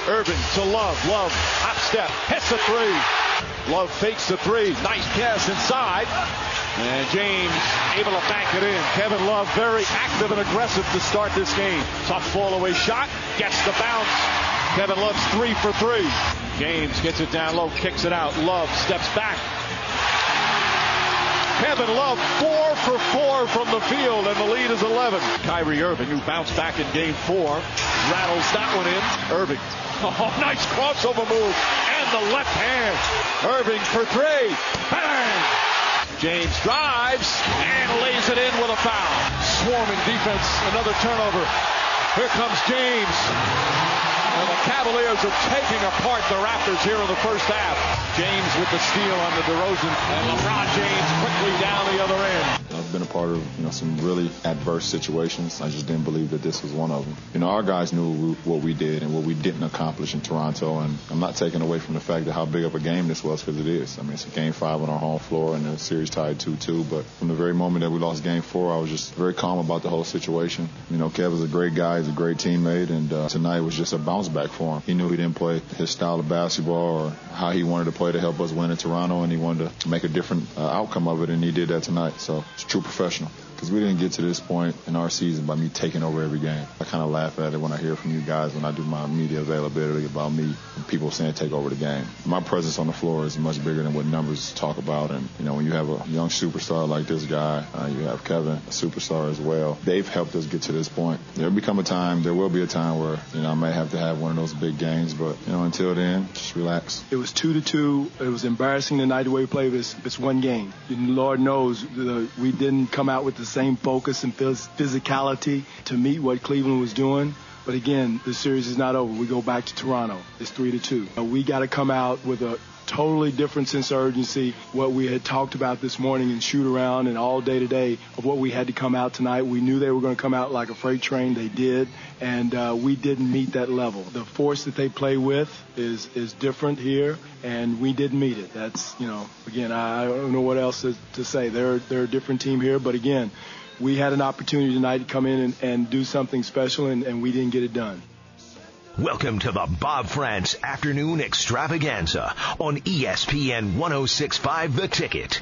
Irving to Love. Love, hot step, hits a three. Love fakes the three. Nice pass inside. And James able to bank it in. Kevin Love very active and aggressive to start this game. Tough fall away shot. Gets the bounce. Kevin Love's 3 for 3. James gets it down low, kicks it out. Love steps back. Kevin Love 4 for 4 from the field, and the lead is 11. Kyrie Irving, who bounced back in game 4, rattles that one in. Irving, oh, nice crossover move, and the left hand. Irving for 3. Bang! James drives and lays it in with a foul. Swarming defense, another turnover. Here comes James. And the Cavaliers are taking apart the Raptors here in the first half. James with the steal on the DeRozan. And LeBron James quickly down the other end. I've been a part of some really adverse situations. I just didn't believe that this was one of them. Our guys knew what we did and what we didn't accomplish in Toronto. And I'm not taking away from the fact that how big of a game this was, because it is. I mean, it's a game 5 on our home floor and the series tied 2-2. But from the very moment that we lost game 4, I was just very calm about the whole situation. Kev is a great guy. He's a great teammate. And tonight was just a bounce back for him. He knew he didn't play his style of basketball or how he wanted to play to help us win in Toronto, and he wanted to make a different outcome of it, and he did that tonight. So it's true professional. Because we didn't get to this point in our season by me taking over every game. I kind of laugh at it when I hear from you guys when I do my media availability about me and people saying take over the game. My presence on the floor is much bigger than what numbers talk about. And, when you have a young superstar like this guy, you have Kevin, a superstar as well. They've helped us get to this point. There will be a time where, I may have to have one of those big games. But, until then, just relax. It was 2-2. It was embarrassing tonight the way we played. It's one game. And Lord knows we didn't come out with the same focus and physicality to meet what Cleveland was doing. But again, the series is not over. We go back to Toronto. It's 3-2. We got to come out with a totally different sense of urgency, what we had talked about this morning and shoot around and all day today of what we had to come out tonight. We knew they were going to come out like a freight train. They did, and we didn't meet that level. The force that they play with is different here, and we didn't meet it. That's, again, I don't know what else to say. They're a different team here, but again, we had an opportunity tonight to come in and do something special, and we didn't get it done. Welcome to the Bob France Afternoon Extravaganza on ESPN 106.5 The Ticket.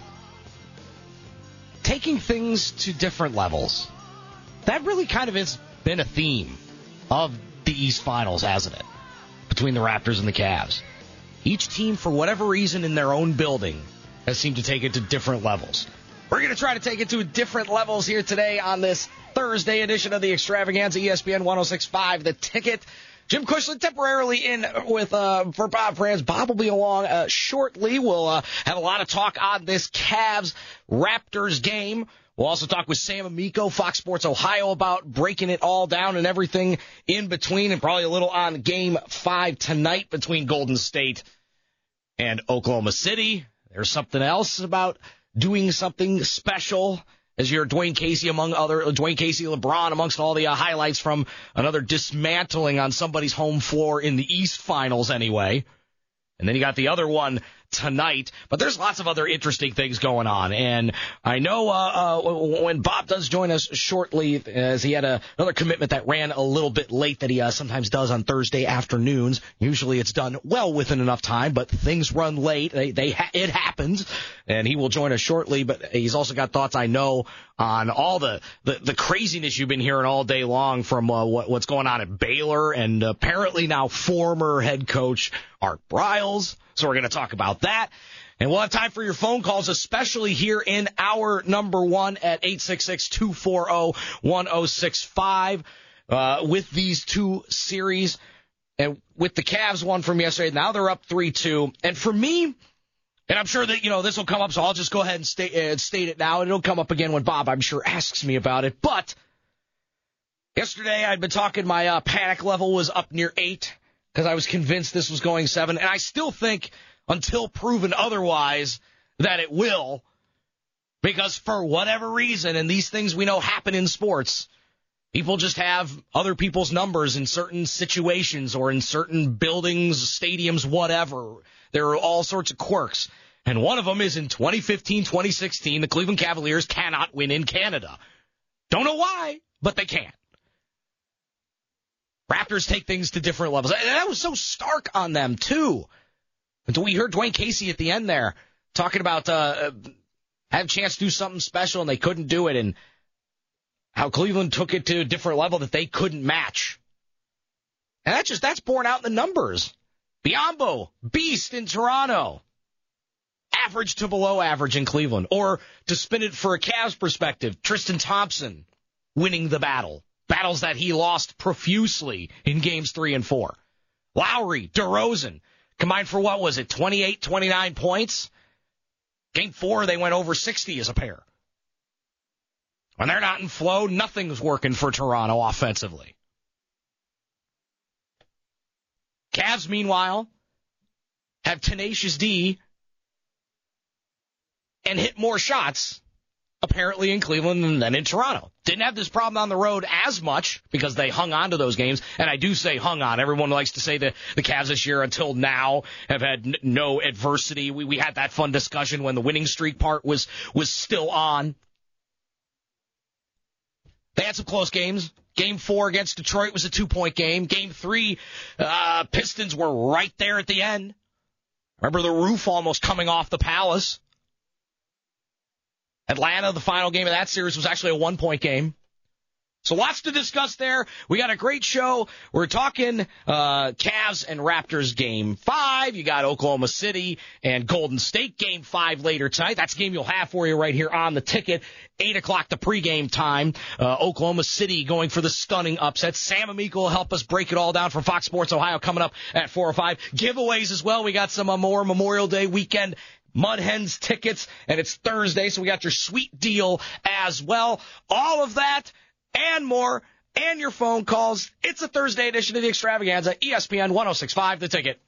Taking things to different levels. That really kind of has been a theme of the East Finals, hasn't it? Between the Raptors and the Cavs. Each team, for whatever reason in their own building, has seemed to take it to different levels. We're going to try to take it to different levels here today on this Thursday edition of the Extravaganza, ESPN 106.5 The Ticket. Jim Cushling temporarily in with for Bob France. Bob will be along shortly. We'll have a lot of talk on this Cavs-Raptors game. We'll also talk with Sam Amico, Fox Sports Ohio, about breaking it all down and everything in between, and probably a little on Game 5 tonight between Golden State and Oklahoma City. There's something else about doing something special as your Dwayne Casey, LeBron, amongst all the highlights from another dismantling on somebody's home floor in the East Finals anyway. And then you got the other one tonight. But there's lots of other interesting things going on. And I know when Bob does join us shortly, as he had another commitment that ran a little bit late that he sometimes does on Thursday afternoons. Usually it's done well within enough time, but things run late. It happens. And he will join us shortly. But he's also got thoughts, I know, on all the craziness you've been hearing all day long from what's going on at Baylor and apparently now former head coach Art Briles. So we're going to talk about that. And we'll have time for your phone calls, especially here in hour number 1 at 866-240-1065 with these two series. And with the Cavs one from yesterday, now they're up 3-2. And for me, and I'm sure that, this will come up, so I'll just go ahead and state it now. It'll come up again when Bob, I'm sure, asks me about it. But yesterday I'd been talking, my panic level was up near 8 because I was convinced this was going 7. And I still think, until proven otherwise, that it will. Because for whatever reason, and these things we know happen in sports, people just have other people's numbers in certain situations or in certain buildings, stadiums, whatever. There are all sorts of quirks. And one of them is in 2015, 2016, the Cleveland Cavaliers cannot win in Canada. Don't know why, but they can't. Raptors take things to different levels. And that was so stark on them, too. We heard Dwayne Casey at the end there talking about had a chance to do something special and they couldn't do it, and how Cleveland took it to a different level that they couldn't match. And that's borne out in the numbers. Biyombo, beast in Toronto. Average to below average in Cleveland. Or to spin it for a Cavs perspective, Tristan Thompson winning the battle. Battles that he lost profusely in games 3 and 4. Lowry, DeRozan, combined for what was it, 28, 29 points? Game 4, they went over 60 as a pair. When they're not in flow, nothing's working for Toronto offensively. Cavs, meanwhile, have tenacious D and hit more shots, apparently, in Cleveland than in Toronto. Didn't have this problem on the road as much because they hung on to those games. And I do say hung on. Everyone likes to say that the Cavs this year until now have had no adversity. We had that fun discussion when the winning streak part was still on. They had some close games. Game 4 against Detroit was a 2-point game. Game 3, Pistons were right there at the end. Remember the roof almost coming off the Palace. Atlanta, the final game of that series, was actually a 1-point game. So lots to discuss there. We got a great show. We're talking Cavs and Raptors Game 5. You got Oklahoma City and Golden State Game 5 later tonight. That's a game you'll have for you right here on the ticket. 8 o'clock the pregame time. Oklahoma City going for the stunning upset. Sam Amico will help us break it all down from Fox Sports Ohio coming up at 4:05. Giveaways as well. We got some more Memorial Day weekend Mud Hens tickets, and it's Thursday, so we got your sweet deal as well. All of that and more, and your phone calls. It's a Thursday edition of the Extravaganza, ESPN 106.5, The Ticket.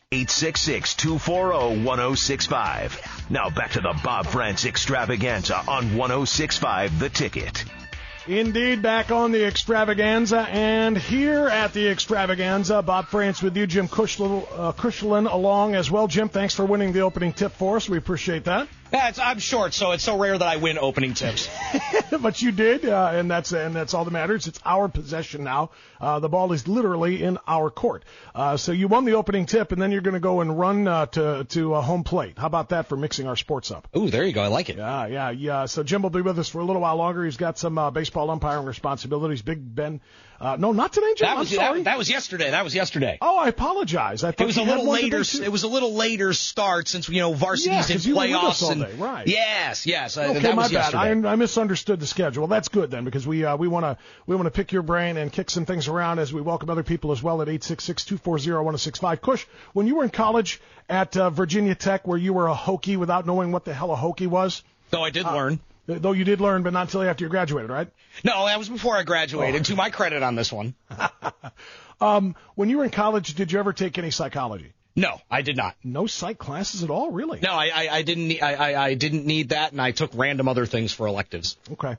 866-240-1065. Now back to the Bob France Extravaganza on 106.5, The Ticket. Indeed, back on the Extravaganza, and here at the Extravaganza, Bob France with you, Jim Cushlan along as well. Jim, thanks for winning the opening tip for us. We appreciate that. Yeah, I'm short, so it's so rare that I win opening tips. But you did, and that's all that matters. It's our possession now. The ball is literally in our court. So you won the opening tip, and then you're going to go and run to home plate. How about that for mixing our sports up? Ooh, there you go. I like it. Yeah. So Jim will be with us for a little while longer. He's got some baseball umpiring responsibilities. Big Ben. No, not today, Jim. I'm sorry. That was yesterday. Oh, I apologize. I thought it was a little later. It was a little later start since varsity's in playoffs. Right. Yes. Okay, that my was bad. Yesterday. I misunderstood the schedule. Well, that's good then, because we want to pick your brain and kick some things around as we welcome other people as well at 866-240-1065. Kush, when you were in college at Virginia Tech, where you were a Hokie without knowing what the hell a Hokie was? Though I did learn. Though you did learn, but not until after you graduated, right? No, that was before I graduated. To my credit on this one. When you were in college, did you ever take any psychology? No, I did not. No psych classes at all, really? No, I didn't. I didn't need that, and I took random other things for electives. Okay.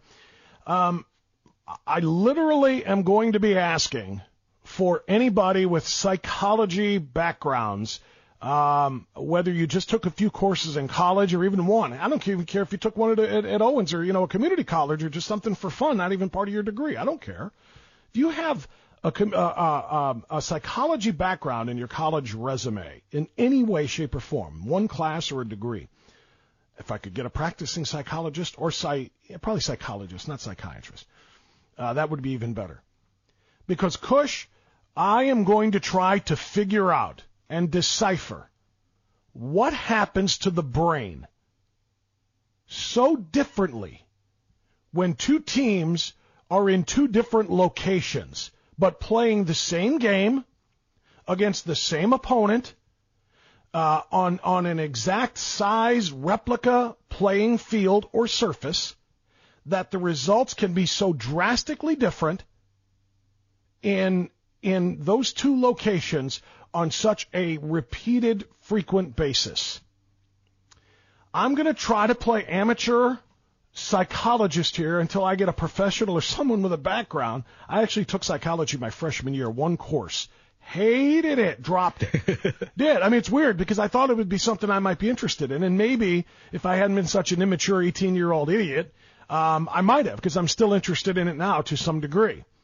I literally am going to be asking for anybody with psychology backgrounds, whether you just took a few courses in college or even one. I don't even care if you took one at Owens or a community college or just something for fun, not even part of your degree. I don't care. If you have a psychology background in your college resume in any way, shape, or form, one class or a degree. If I could get a practicing psychologist or probably psychologist, not psychiatrist, that would be even better. Because, Kush, I am going to try to figure out and decipher what happens to the brain so differently when two teams are in two different locations, but playing the same game against the same opponent on an exact size replica playing field or surface, that the results can be so drastically different in those two locations on such a repeated, frequent basis. I'm going to try to play amateur psychologist here until I get a professional or someone with a background. I actually took psychology my freshman year, one course. Hated it, dropped it. Did. I mean, it's weird because I thought it would be something I might be interested in. And maybe if I hadn't been such an immature 18-year-old idiot, I might have, because I'm still interested in it now to some degree.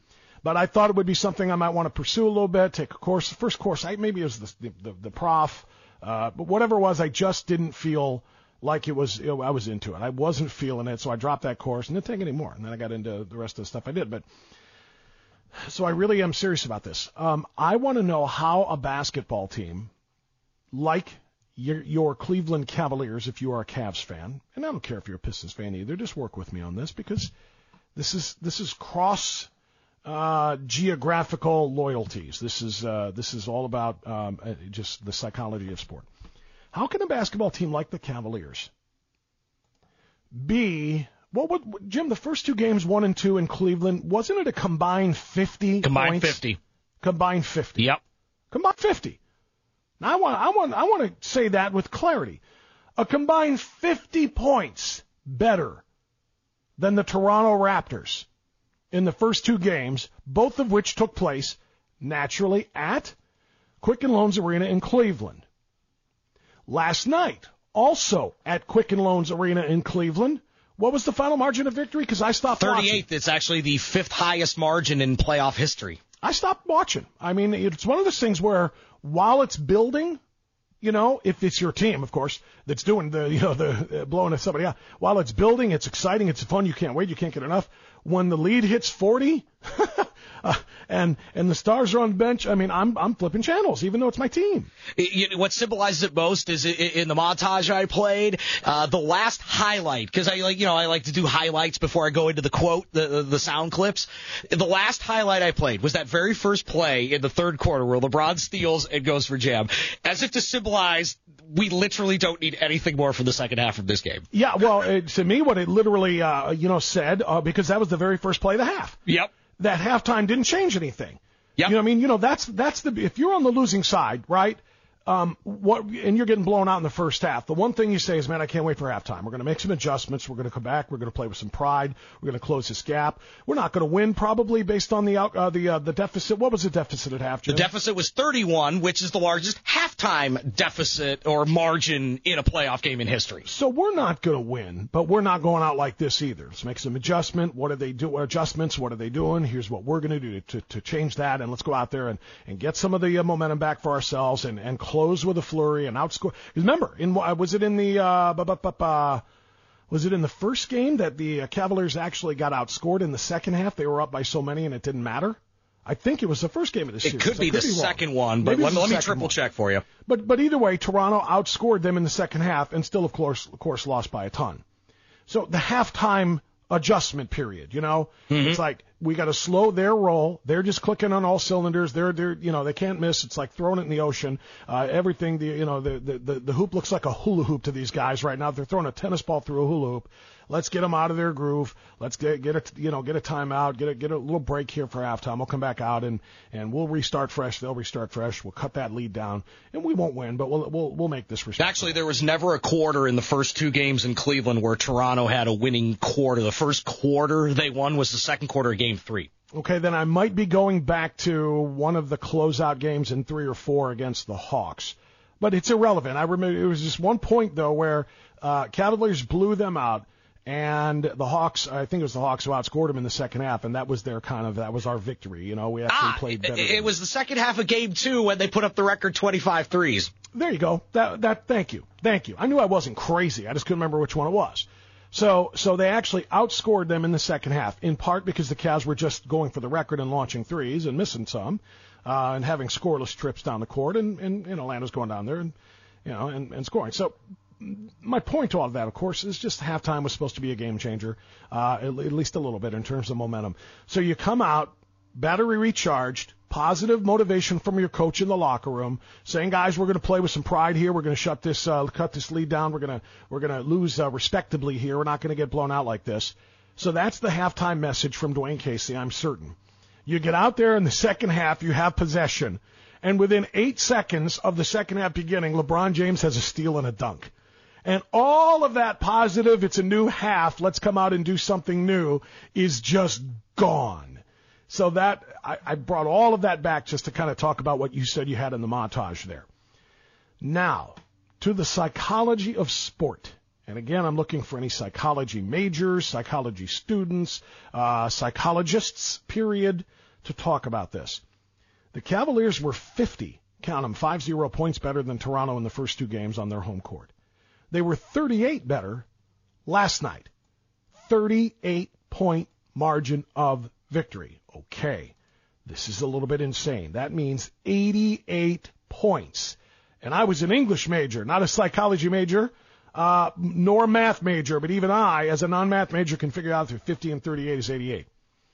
But I thought it would be something I might want to pursue a little bit, take a course. The first course, maybe it was the prof, but whatever it was, I just didn't feel like it was, I was into it. I wasn't feeling it, so I dropped that course and didn't take it anymore. And then I got into the rest of the stuff I did. But so I really am serious about this. I want to know how a basketball team, like your Cleveland Cavaliers, if you are a Cavs fan, and I don't care if you're a Pistons fan either, just work with me on this, because this is cross geographical loyalties. This is all about just the psychology of sport. How can a basketball team like the Cavaliers be? Jim, the first 2 games, 1 and 2 in Cleveland, wasn't it a combined 50? Combined points? 50. Combined 50. Yep. Combined 50. Now I want to say that with clarity. A combined 50 points better than the Toronto Raptors in the first 2 games, both of which took place naturally at Quicken Loans Arena in Cleveland. Last night, also at Quicken Loans Arena in Cleveland, what was the final margin of victory? Because I stopped 38th. watching. It's actually the 5th highest margin in playoff history. I stopped watching. I mean, it's one of those things where while it's building, if it's your team, of course, that's doing the blowing at somebody out, while it's building, it's exciting, it's fun, you can't wait, you can't get enough. When the lead hits 40, and the stars are on the bench, I mean, I'm flipping channels, even though it's my team. What symbolizes it most is in the montage I played, the last highlight, because I like to do highlights before I go into the quote, the sound clips. The last highlight I played was that very first play in the third quarter where LeBron steals and goes for jam, as if to symbolize we literally don't need anything more for the second half of this game. Yeah, well, to me, what it literally, said, because that was the very first play of the half. Yep. That halftime didn't change anything. Yep. You know what I mean? That's if you're on the losing side, right? And you're getting blown out in the first half. The one thing you say is, man, I can't wait for halftime. We're going to make some adjustments. We're going to come back. We're going to play with some pride. We're going to close this gap. We're not going to win probably based on the deficit. What was the deficit at half, Jim? The deficit was 31, which is the largest halftime deficit or margin in a playoff game in history. So we're not going to win, but we're not going out like this either. Let's make some adjustment. What are they doing? Adjustments. What are they doing? Here's what we're going to do to change that, and let's go out there and get some of the momentum back for ourselves and close with a flurry and outscore. Remember, was it in the first game that the Cavaliers actually got outscored in the second half? They were up by so many and it didn't matter. I think it was the first game of the series. It could be the second one, but let me triple check for you. But either way, Toronto outscored them in the second half and still, of course, lost by a ton. So the halftime adjustment period, it's like we got to slow their roll. They're just clicking on all cylinders. They're they can't miss. It's like throwing it in the ocean. Everything, the hoop looks like a hula hoop to these guys right now. They're throwing a tennis ball through a hula hoop. Let's get them out of their groove. Let's get a timeout, get a little break here for halftime. We'll come back out and we'll restart fresh. They'll restart fresh. We'll cut that lead down, and we won't win, but we'll make this respectable. Actually, there was never a quarter in the first 2 games in Cleveland where Toronto had a winning quarter. The first quarter they won was the second quarter of Game 3. Okay, then I might be going back to one of the closeout games in 3 or 4 against the Hawks. But it's irrelevant. I remember it was just one point, though, where Cavaliers blew them out, and the Hawks, I think it was the Hawks who outscored them in the second half, and that was that was our victory. We actually played better. It was the second half of Game 2 when they put up the record 25 threes. There you go. Thank you. I knew I wasn't crazy. I just couldn't remember which one it was. So they actually outscored them in the second half, in part because the Cavs were just going for the record and launching threes and missing some, and having scoreless trips down the court, and Orlando's going down there and scoring. So my point to all of that, of course, is just halftime was supposed to be a game changer, at least a little bit in terms of momentum. So you come out, battery recharged, positive motivation from your coach in the locker room, saying, guys, we're going to play with some pride here. We're going to cut this lead down. We're going to lose respectably here. We're not going to get blown out like this. So that's the halftime message from Dwayne Casey, I'm certain. You get out there in the second half, you have possession, and within 8 seconds of the second half beginning, LeBron James has a steal and a dunk. And all of that positive, it's a new half, let's come out and do something new, is just gone. So that I brought all of that back just to kind of talk about what you said you had in the montage there. Now, to the psychology of sport And again, I'm looking for any psychology majors, psychology students, psychologists, period, to talk about this. The Cavaliers were 50, count them, 50 points better than Toronto in the first two games on their home court. They were 38 better last night. 38-point margin of victory. Okay, this is a little bit insane. That means 88 points. And I was an English major, not a psychology major, nor a math major, but even I, as a non-math major, can figure out that 50 and 38 is 88.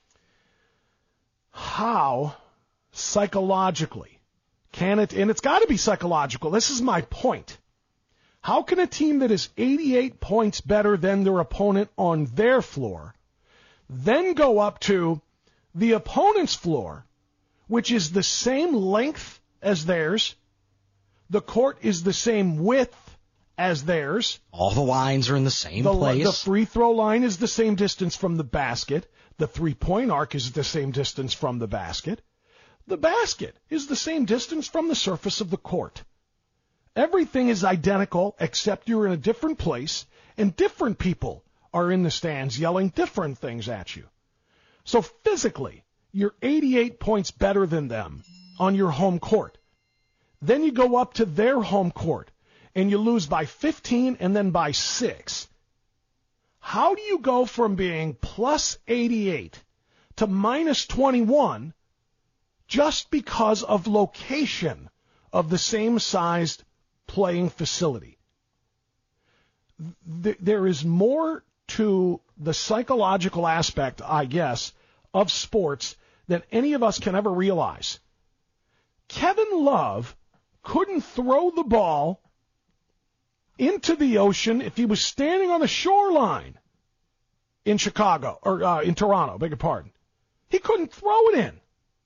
How psychologically can it, and it's got to be psychological, this is my point. How can a team that is 88 points better than their opponent on their floor then go up to the opponent's floor, which is the same length as theirs, the court is the same width as theirs. All the lines are in the same place. The free throw line is the same distance from the basket. The three-point arc is the same distance from the basket. The basket is the same distance from the surface of the court. Everything is identical except you're in a different place and different people are in the stands yelling different things at you. So physically, you're 88 points better than them on your home court. Then you go up to their home court and you lose by 15 and then by 6. How do you go from being plus 88 to minus 21 just because of location of the same sized playing facility? There is more to the psychological aspect, I guess, of sports than any of us can ever realize. Kevin Love couldn't throw the ball into the ocean if he was standing on the shoreline in Chicago, or in Toronto, beg your pardon. He couldn't throw it in.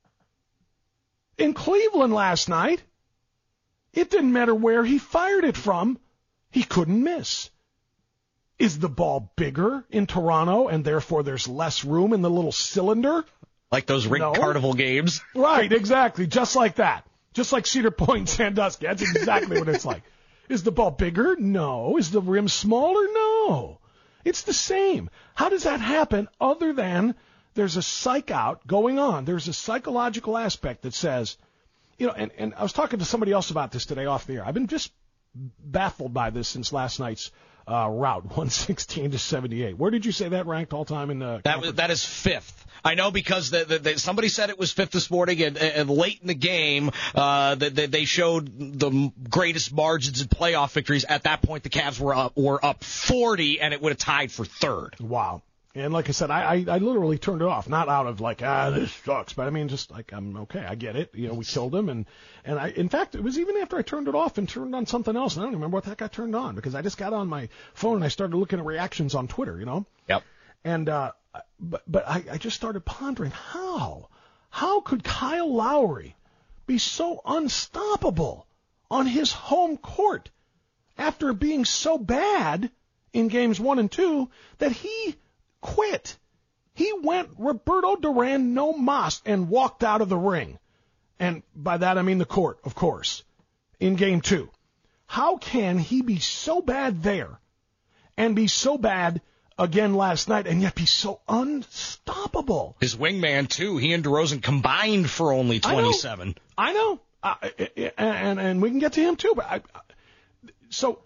In Cleveland last night, it didn't matter where he fired it from, he couldn't miss. Is the ball bigger in Toronto and therefore there's less room in the little cylinder? Like those rigged carnival games? Right, exactly, just like that. Just like Cedar Point and Sandusky. That's exactly what it's like. Is the ball bigger? No. Is the rim smaller? No. It's the same. How does that happen other than there's a psych out going on? There's a psychological aspect that says, you know, and I was talking to somebody else about this today off the air. I've been just baffled by this since last night's route, 116 to 78. Where did you say that ranked all time in the that is fifth. I know because somebody said it was fifth this morning, and late in the game, they showed the greatest margins in playoff victories. At that point, the Cavs were up 40, and it would have tied for third. Wow. And like I said, I literally turned it off, not out of like, this sucks, but I mean, just like, I'm okay, I get it. You know, we killed him, and I, in fact, it was even after I turned it off and turned on something else, and I don't remember what that got turned on, because I just got on my phone and I started looking at reactions on Twitter, you know? Yep. And, but I just started pondering, how could Kyle Lowry be so unstoppable on his home court after being so bad in games 1 and 2 that he quit? He went Roberto Duran no mas and walked out of the ring. And by that I mean the court, of course, in game 2. How can he be so bad there and be so bad again last night and yet be so unstoppable? His wingman, too. He and DeRozan combined for only 27. I know. And we can get to him, too. But so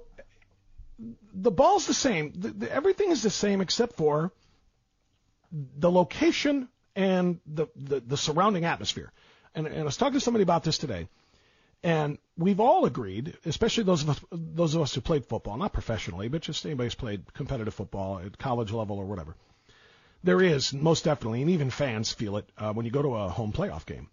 the ball's the same. Everything is the same except for the location and the surrounding atmosphere. And I was talking to somebody about this today, and we've all agreed, especially those of us who played football, not professionally, but just anybody who's played competitive football at college level or whatever. There is, most definitely, and even fans feel it when you go to a home playoff game.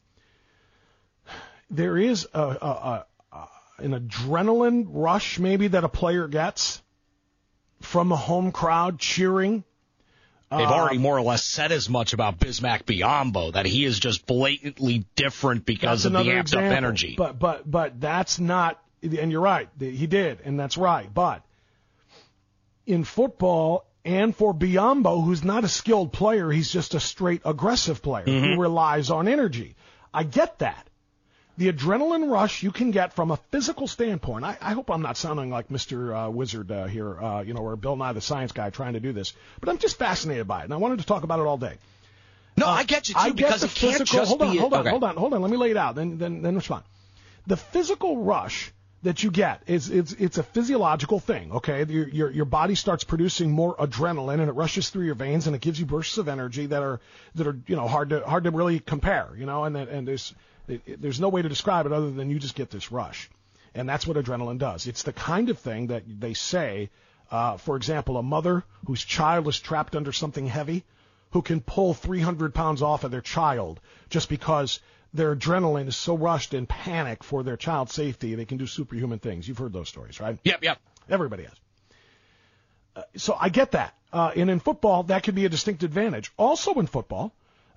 There is an adrenaline rush maybe that a player gets from a home crowd cheering. They've already more or less said as much about Bismack Biyombo, that he is just blatantly different because of the amped up energy. But that's not, and you're right, he did, and that's right. But in football, and for Biyombo, who's not a skilled player, he's just a straight aggressive player who relies on energy. I get that. The adrenaline rush you can get from a physical standpoint. I hope I'm not sounding like Mr. Wizard here, or Bill Nye the Science Guy trying to do this, but I'm just fascinated by it, and I wanted to talk about it all day. No, I get you too, because it can't just be. Hold on. Let me lay it out. Then respond. The physical rush that you get it's a physiological thing. Okay, your body starts producing more adrenaline, and it rushes through your veins, and it gives you bursts of energy that are hard to really compare. And there's no way to describe it other than you just get this rush, and that's what adrenaline does. It's the kind of thing that they say, for example, a mother whose child is trapped under something heavy, who can pull 300 pounds off of their child just because their adrenaline is so rushed in panic for their child's safety, they can do superhuman things. You've heard those stories, right? Yep. Everybody has. So I get that. And in football, that could be a distinct advantage. Also in football,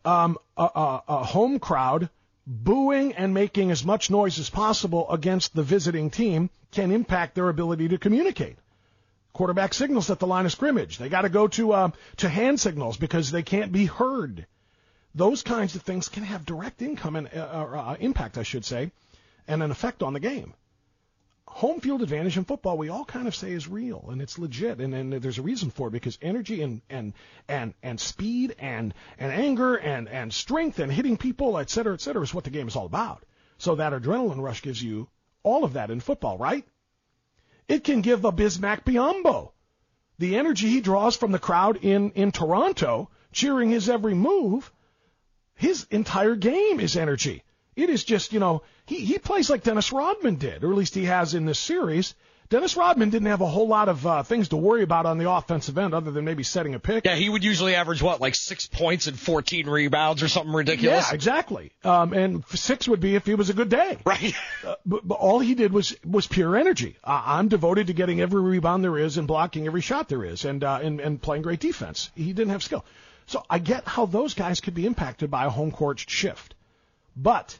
a home crowd booing and making as much noise as possible against the visiting team can impact their ability to communicate. Quarterback signals at the line of scrimmage. They got to go to hand signals because they can't be heard. Those kinds of things can have direct impact, I should say, and an effect on the game. Home field advantage in football, we all kind of say is real, and it's legit, and there's a reason for it, because energy and speed and anger and strength and hitting people, et cetera, is what the game is all about. So that adrenaline rush gives you all of that in football, right? It can give a Bismack Biyombo the energy he draws from the crowd in Toronto, cheering his every move. His entire game is energy. It is just, he plays like Dennis Rodman did, or at least he has in this series. Dennis Rodman didn't have a whole lot of things to worry about on the offensive end other than maybe setting a pick. Yeah, he would usually average, 6 points and 14 rebounds or something ridiculous? Yeah, exactly. And 6 would be if he was a good day. Right. But all he did was pure energy. I'm devoted to getting every rebound there is and blocking every shot there is and playing great defense. He didn't have skill. So I get how those guys could be impacted by a home court shift. But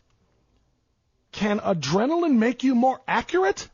can adrenaline make you more accurate?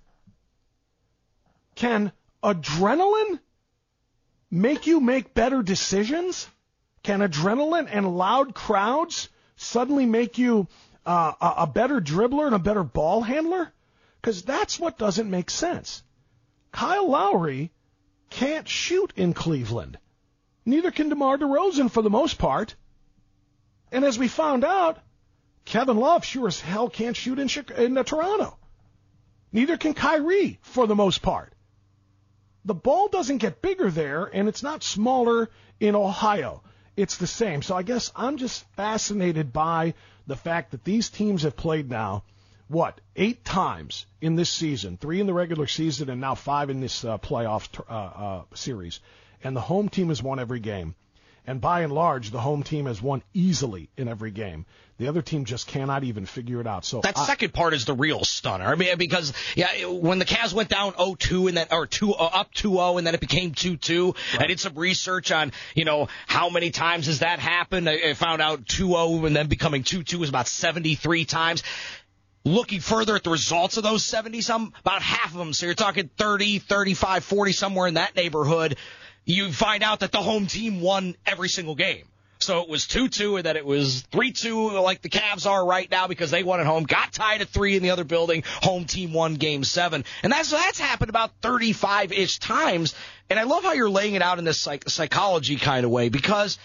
Can adrenaline make you make better decisions? Can adrenaline and loud crowds suddenly make you a better dribbler and a better ball handler? Because that's what doesn't make sense. Kyle Lowry can't shoot in Cleveland. Neither can DeMar DeRozan for the most part. And as we found out, Kevin Love sure as hell can't shoot in Toronto. Neither can Kyrie for the most part. The ball doesn't get bigger there, and it's not smaller in Ohio. It's the same. So I guess I'm just fascinated by the fact that these teams have played now, 8 times in this season, 3 in the regular season and now 5 in this playoff series. And the home team has won every game. And by and large, the home team has won easily in every game. The other team just cannot even figure it out. So that second part is the real stunner. I mean, because when the Cavs went down 0-2 and up 2-0 and then it became 2-2, right. I did some research on how many times has that happened. I found out 2-0 and then becoming 2-2 was about 73 times. Looking further at the results of those 70-some, about half of them. So you're talking 30, 35, 40, somewhere in that neighborhood. You find out that the home team won every single game. So it was 2-2 and then it was 3-2 like the Cavs are right now because they won at home, got tied at 3 in the other building, home team won game 7. And that's happened about 35-ish times. And I love how you're laying it out in this psychology kind of way, because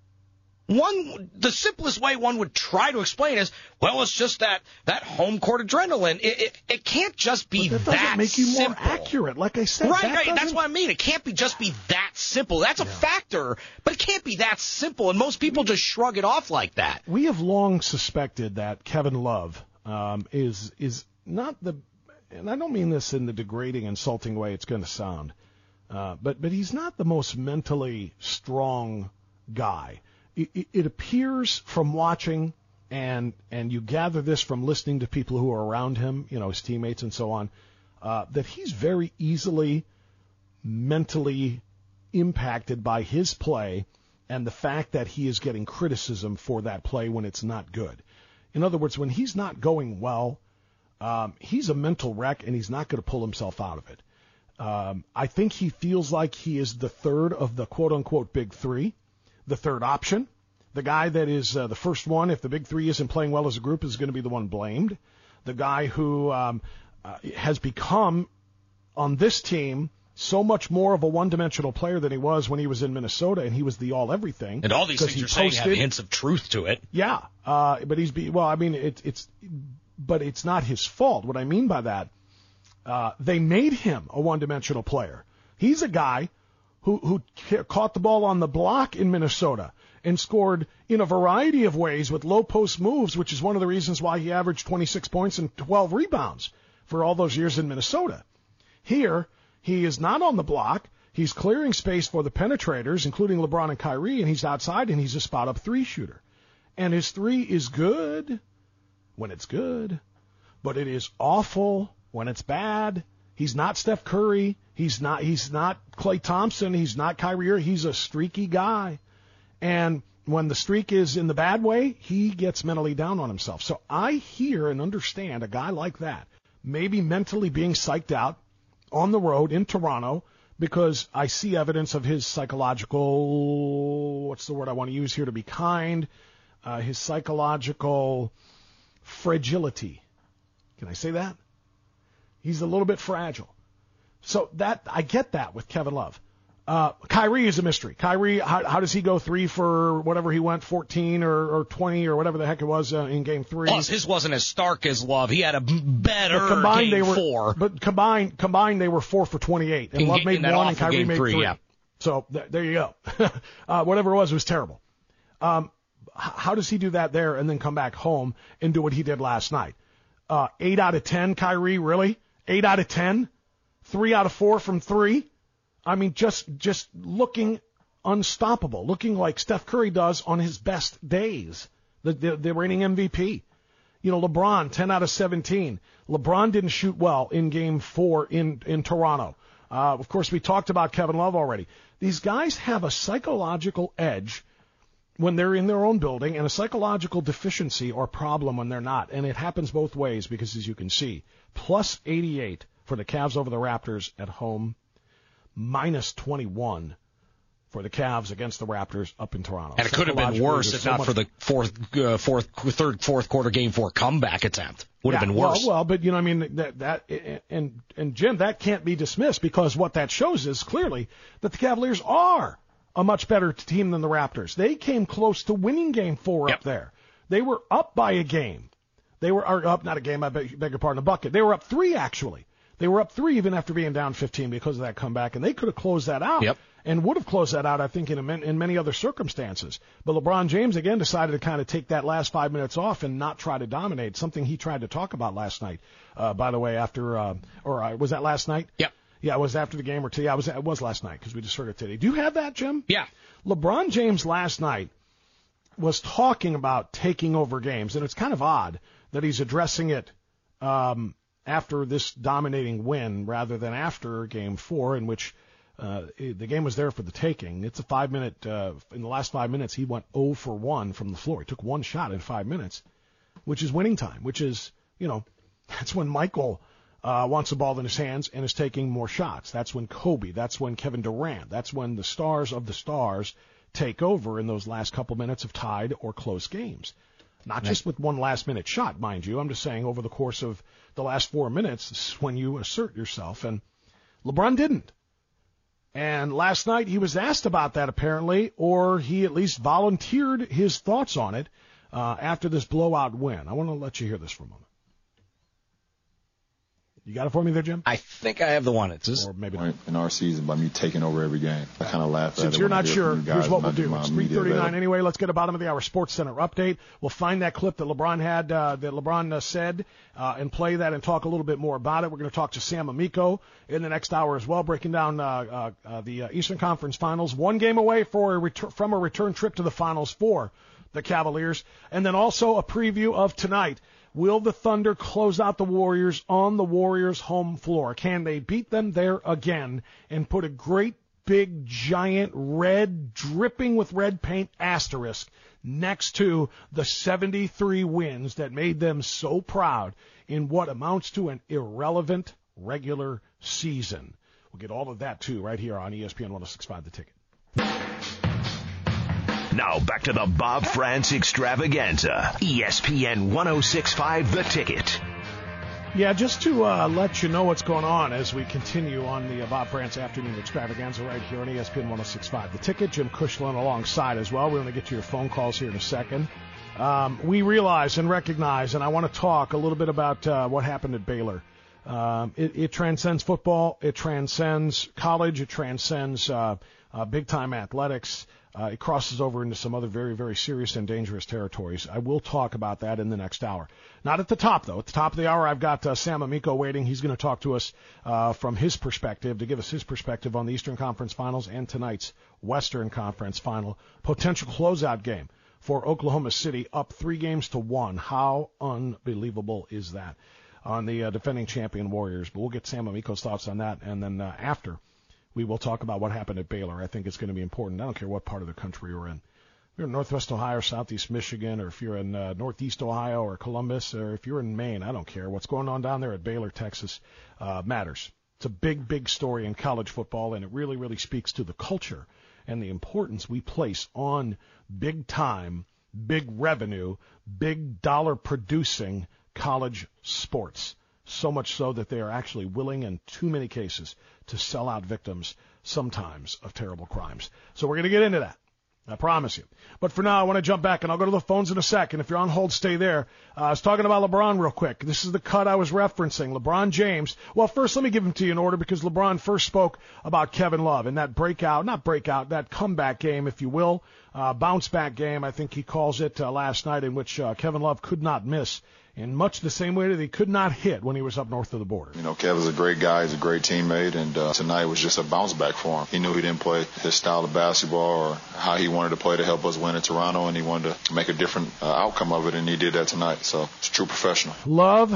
the simplest way one would try to explain is, it's just that home court adrenaline. It can't just be that simple. That doesn't make you more accurate, like I said. Right. That's what I mean. It can't just be that simple. That's a factor, but it can't be that simple, and most people just shrug it off like that. We have long suspected that Kevin Love is not the, and I don't mean this in the degrading, insulting way it's going to sound, but he's not the most mentally strong guy. It appears from watching, and you gather this from listening to people who are around him, his teammates and so on, that he's very easily mentally impacted by his play and the fact that he is getting criticism for that play when it's not good. In other words, when he's not going well, he's a mental wreck and he's not going to pull himself out of it. I think he feels like he is the third of the quote-unquote big three. The third option, the guy that is the first one, if the big three isn't playing well as a group, is going to be the one blamed. the guy who has become, on this team, so much more of a one-dimensional player than he was when he was in Minnesota, and he was the all-everything. And all these things you're saying have hints of truth to it. Yeah, but but it's not his fault. What I mean by that, they made him a one-dimensional player. He's a guy who caught the ball on the block in Minnesota and scored in a variety of ways with low-post moves, which is one of the reasons why he averaged 26 points and 12 rebounds for all those years in Minnesota. Here, he is not on the block. He's clearing space for the penetrators, including LeBron and Kyrie, and he's outside, and he's a spot-up three shooter. And his three is good when it's good, but it is awful when it's bad. He's not Steph Curry. He's not Klay Thompson. He's not Kyrie Irving. He's a streaky guy. And when the streak is in the bad way, he gets mentally down on himself. So I hear and understand a guy like that maybe mentally being psyched out on the road in Toronto, because I see evidence of his psychological, what's the word I want to use here to be kind, his psychological fragility. Can I say that? He's a little bit fragile. So that I get that with Kevin Love. Kyrie is a mystery. Kyrie, how does he go 3 for whatever he went, 14 or 20 or whatever the heck it was in Game 3? Plus, his wasn't as stark as Love. He had a better Game 4. But combined, they were 4 for 28. And Love made 1 and Kyrie made 3. Yeah. So there you go. Whatever it was terrible. How does he do that there and then come back home and do what he did last night? 8 out of 10, Kyrie, really? 8 out of 10? 3 out of 4 from 3? I mean, just looking unstoppable, looking like Steph Curry does on his best days, the reigning MVP. You know, LeBron, 10 out of 17. LeBron didn't shoot well in Game 4 in Toronto. Of course, we talked about Kevin Love already. These guys have a psychological edge when they're in their own building and a psychological deficiency or problem when they're not. And it happens both ways because, as you can see, plus 88 for the Cavs over the Raptors at home, minus 21 for the Cavs against the Raptors up in Toronto. And it could have been worse if not for the fourth quarter Game 4 comeback attempt. Would have been worse. Well, but you know, I mean, that and Jim, that can't be dismissed, because what that shows is clearly that the Cavaliers are a much better team than the Raptors. They came close to winning Game 4 up there. They were up by a game. They were up, not a game, I beg your pardon, a bucket. They were up 3, actually. They were up 3 even after being down 15 because of that comeback, and they could have closed that out and would have closed that out, I think, in many other circumstances. But LeBron James, again, decided to kind of take that last 5 minutes off and not try to dominate, something he tried to talk about last night, by the way, after was that last night? Yep. Yeah, it was after the game or two. Yeah, it was last night because we just heard it today. Do you have that, Jim? Yeah. LeBron James last night was talking about taking over games, and it's kind of odd that he's addressing it after this dominating win rather than after Game 4, in which the game was there for the taking. It's a 5-minute, in the last 5 minutes, he went 0 for 1 from the floor. He took 1 shot in 5 minutes, which is winning time, which is, you know, that's when Michael wants the ball in his hands and is taking more shots. That's when Kobe, that's when Kevin Durant, that's when the stars of the stars take over in those last couple minutes of tied or close games. Not just with one last-minute shot, mind you. I'm just saying over the course of the last 4 minutes, this is when you assert yourself. And LeBron didn't. And last night he was asked about that, apparently, or he at least volunteered his thoughts on it after this blowout win. I want to let you hear this for a moment. You got it for me there, Jim? I think I have the one. It's or maybe not. In our season, by me taking over every game, I kind of laugh at it. Since you're not sure, here's what we'll do. It's 3:39 anyway. Let's get a bottom of the hour Sports Center update. We'll find that clip that LeBron had, that LeBron said, and play that and talk a little bit more about it. We're going to talk to Sam Amico in the next hour as well, breaking down the Eastern Conference Finals. 1 game away from a return trip to the Finals for the Cavaliers, and then also a preview of tonight. Will the Thunder close out the Warriors on the Warriors' home floor? Can they beat them there again and put a great big giant red, dripping with red paint asterisk next to the 73 wins that made them so proud in what amounts to an irrelevant regular season? We'll get all of that, too, right here on ESPN 106.5 The Ticket. Now back to the Bob France Extravaganza. ESPN 106.5 The Ticket. Yeah, just to let you know what's going on as we continue on the Bob France Afternoon Extravaganza right here on ESPN 106.5. The Ticket, Jim Cushlan alongside as well. We're going to get to your phone calls here in a second. We realize and recognize, and I want to talk a little bit about what happened at Baylor. It transcends football. It transcends college. It transcends big-time athletics. It crosses over into some other very, very serious and dangerous territories. I will talk about that in the next hour. Not at the top, though. At the top of the hour, I've got Sam Amico waiting. He's going to talk to us from his perspective, to give us his perspective on the Eastern Conference Finals and tonight's Western Conference Final. Potential closeout game for Oklahoma City, up 3-1. How unbelievable is that on the defending champion Warriors? But we'll get Sam Amico's thoughts on that, and then after, we will talk about what happened at Baylor. I think it's going to be important. I don't care what part of the country you're in. If you're in Northwest Ohio or Southeast Michigan, or if you're in Northeast Ohio or Columbus, or if you're in Maine, I don't care. What's going on down there at Baylor, Texas, matters. It's a big, big story in college football, and it really, really speaks to the culture and the importance we place on big-time, big revenue, big dollar-producing college sports. So much so that they are actually willing, in too many cases, to sell out victims, sometimes, of terrible crimes. So we're going to get into that. I promise you. But for now, I want to jump back, and I'll go to the phones in a second. If you're on hold, stay there. I was talking about LeBron real quick. This is the cut I was referencing. LeBron James. Well, first, let me give them to you in order, because LeBron first spoke about Kevin Love and that that comeback game, if you will, bounce-back game, I think he calls it, last night, in which Kevin Love could not miss in much the same way that he could not hit when he was up north of the border. You know, Kevin's a great guy. He's a great teammate, and tonight was just a bounce back for him. He knew he didn't play his style of basketball or how he wanted to play to help us win in Toronto, and he wanted to make a different outcome of it, and he did that tonight. So it's a true professional. Love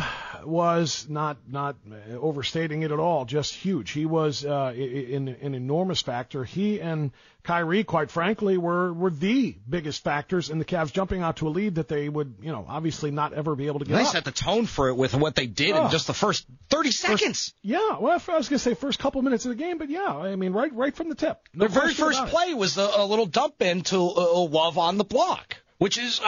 was not overstating it at all, just huge. He was an enormous factor. He and Kyrie, quite frankly, were the biggest factors in the Cavs jumping out to a lead that they would, obviously not ever be able to get They up. set the tone for it with what they did in just the first 30 seconds. Well, I was going to say first couple minutes of the game, but yeah, I mean, right from the tip. The very first play was a little dump in to Love on the block. Which is,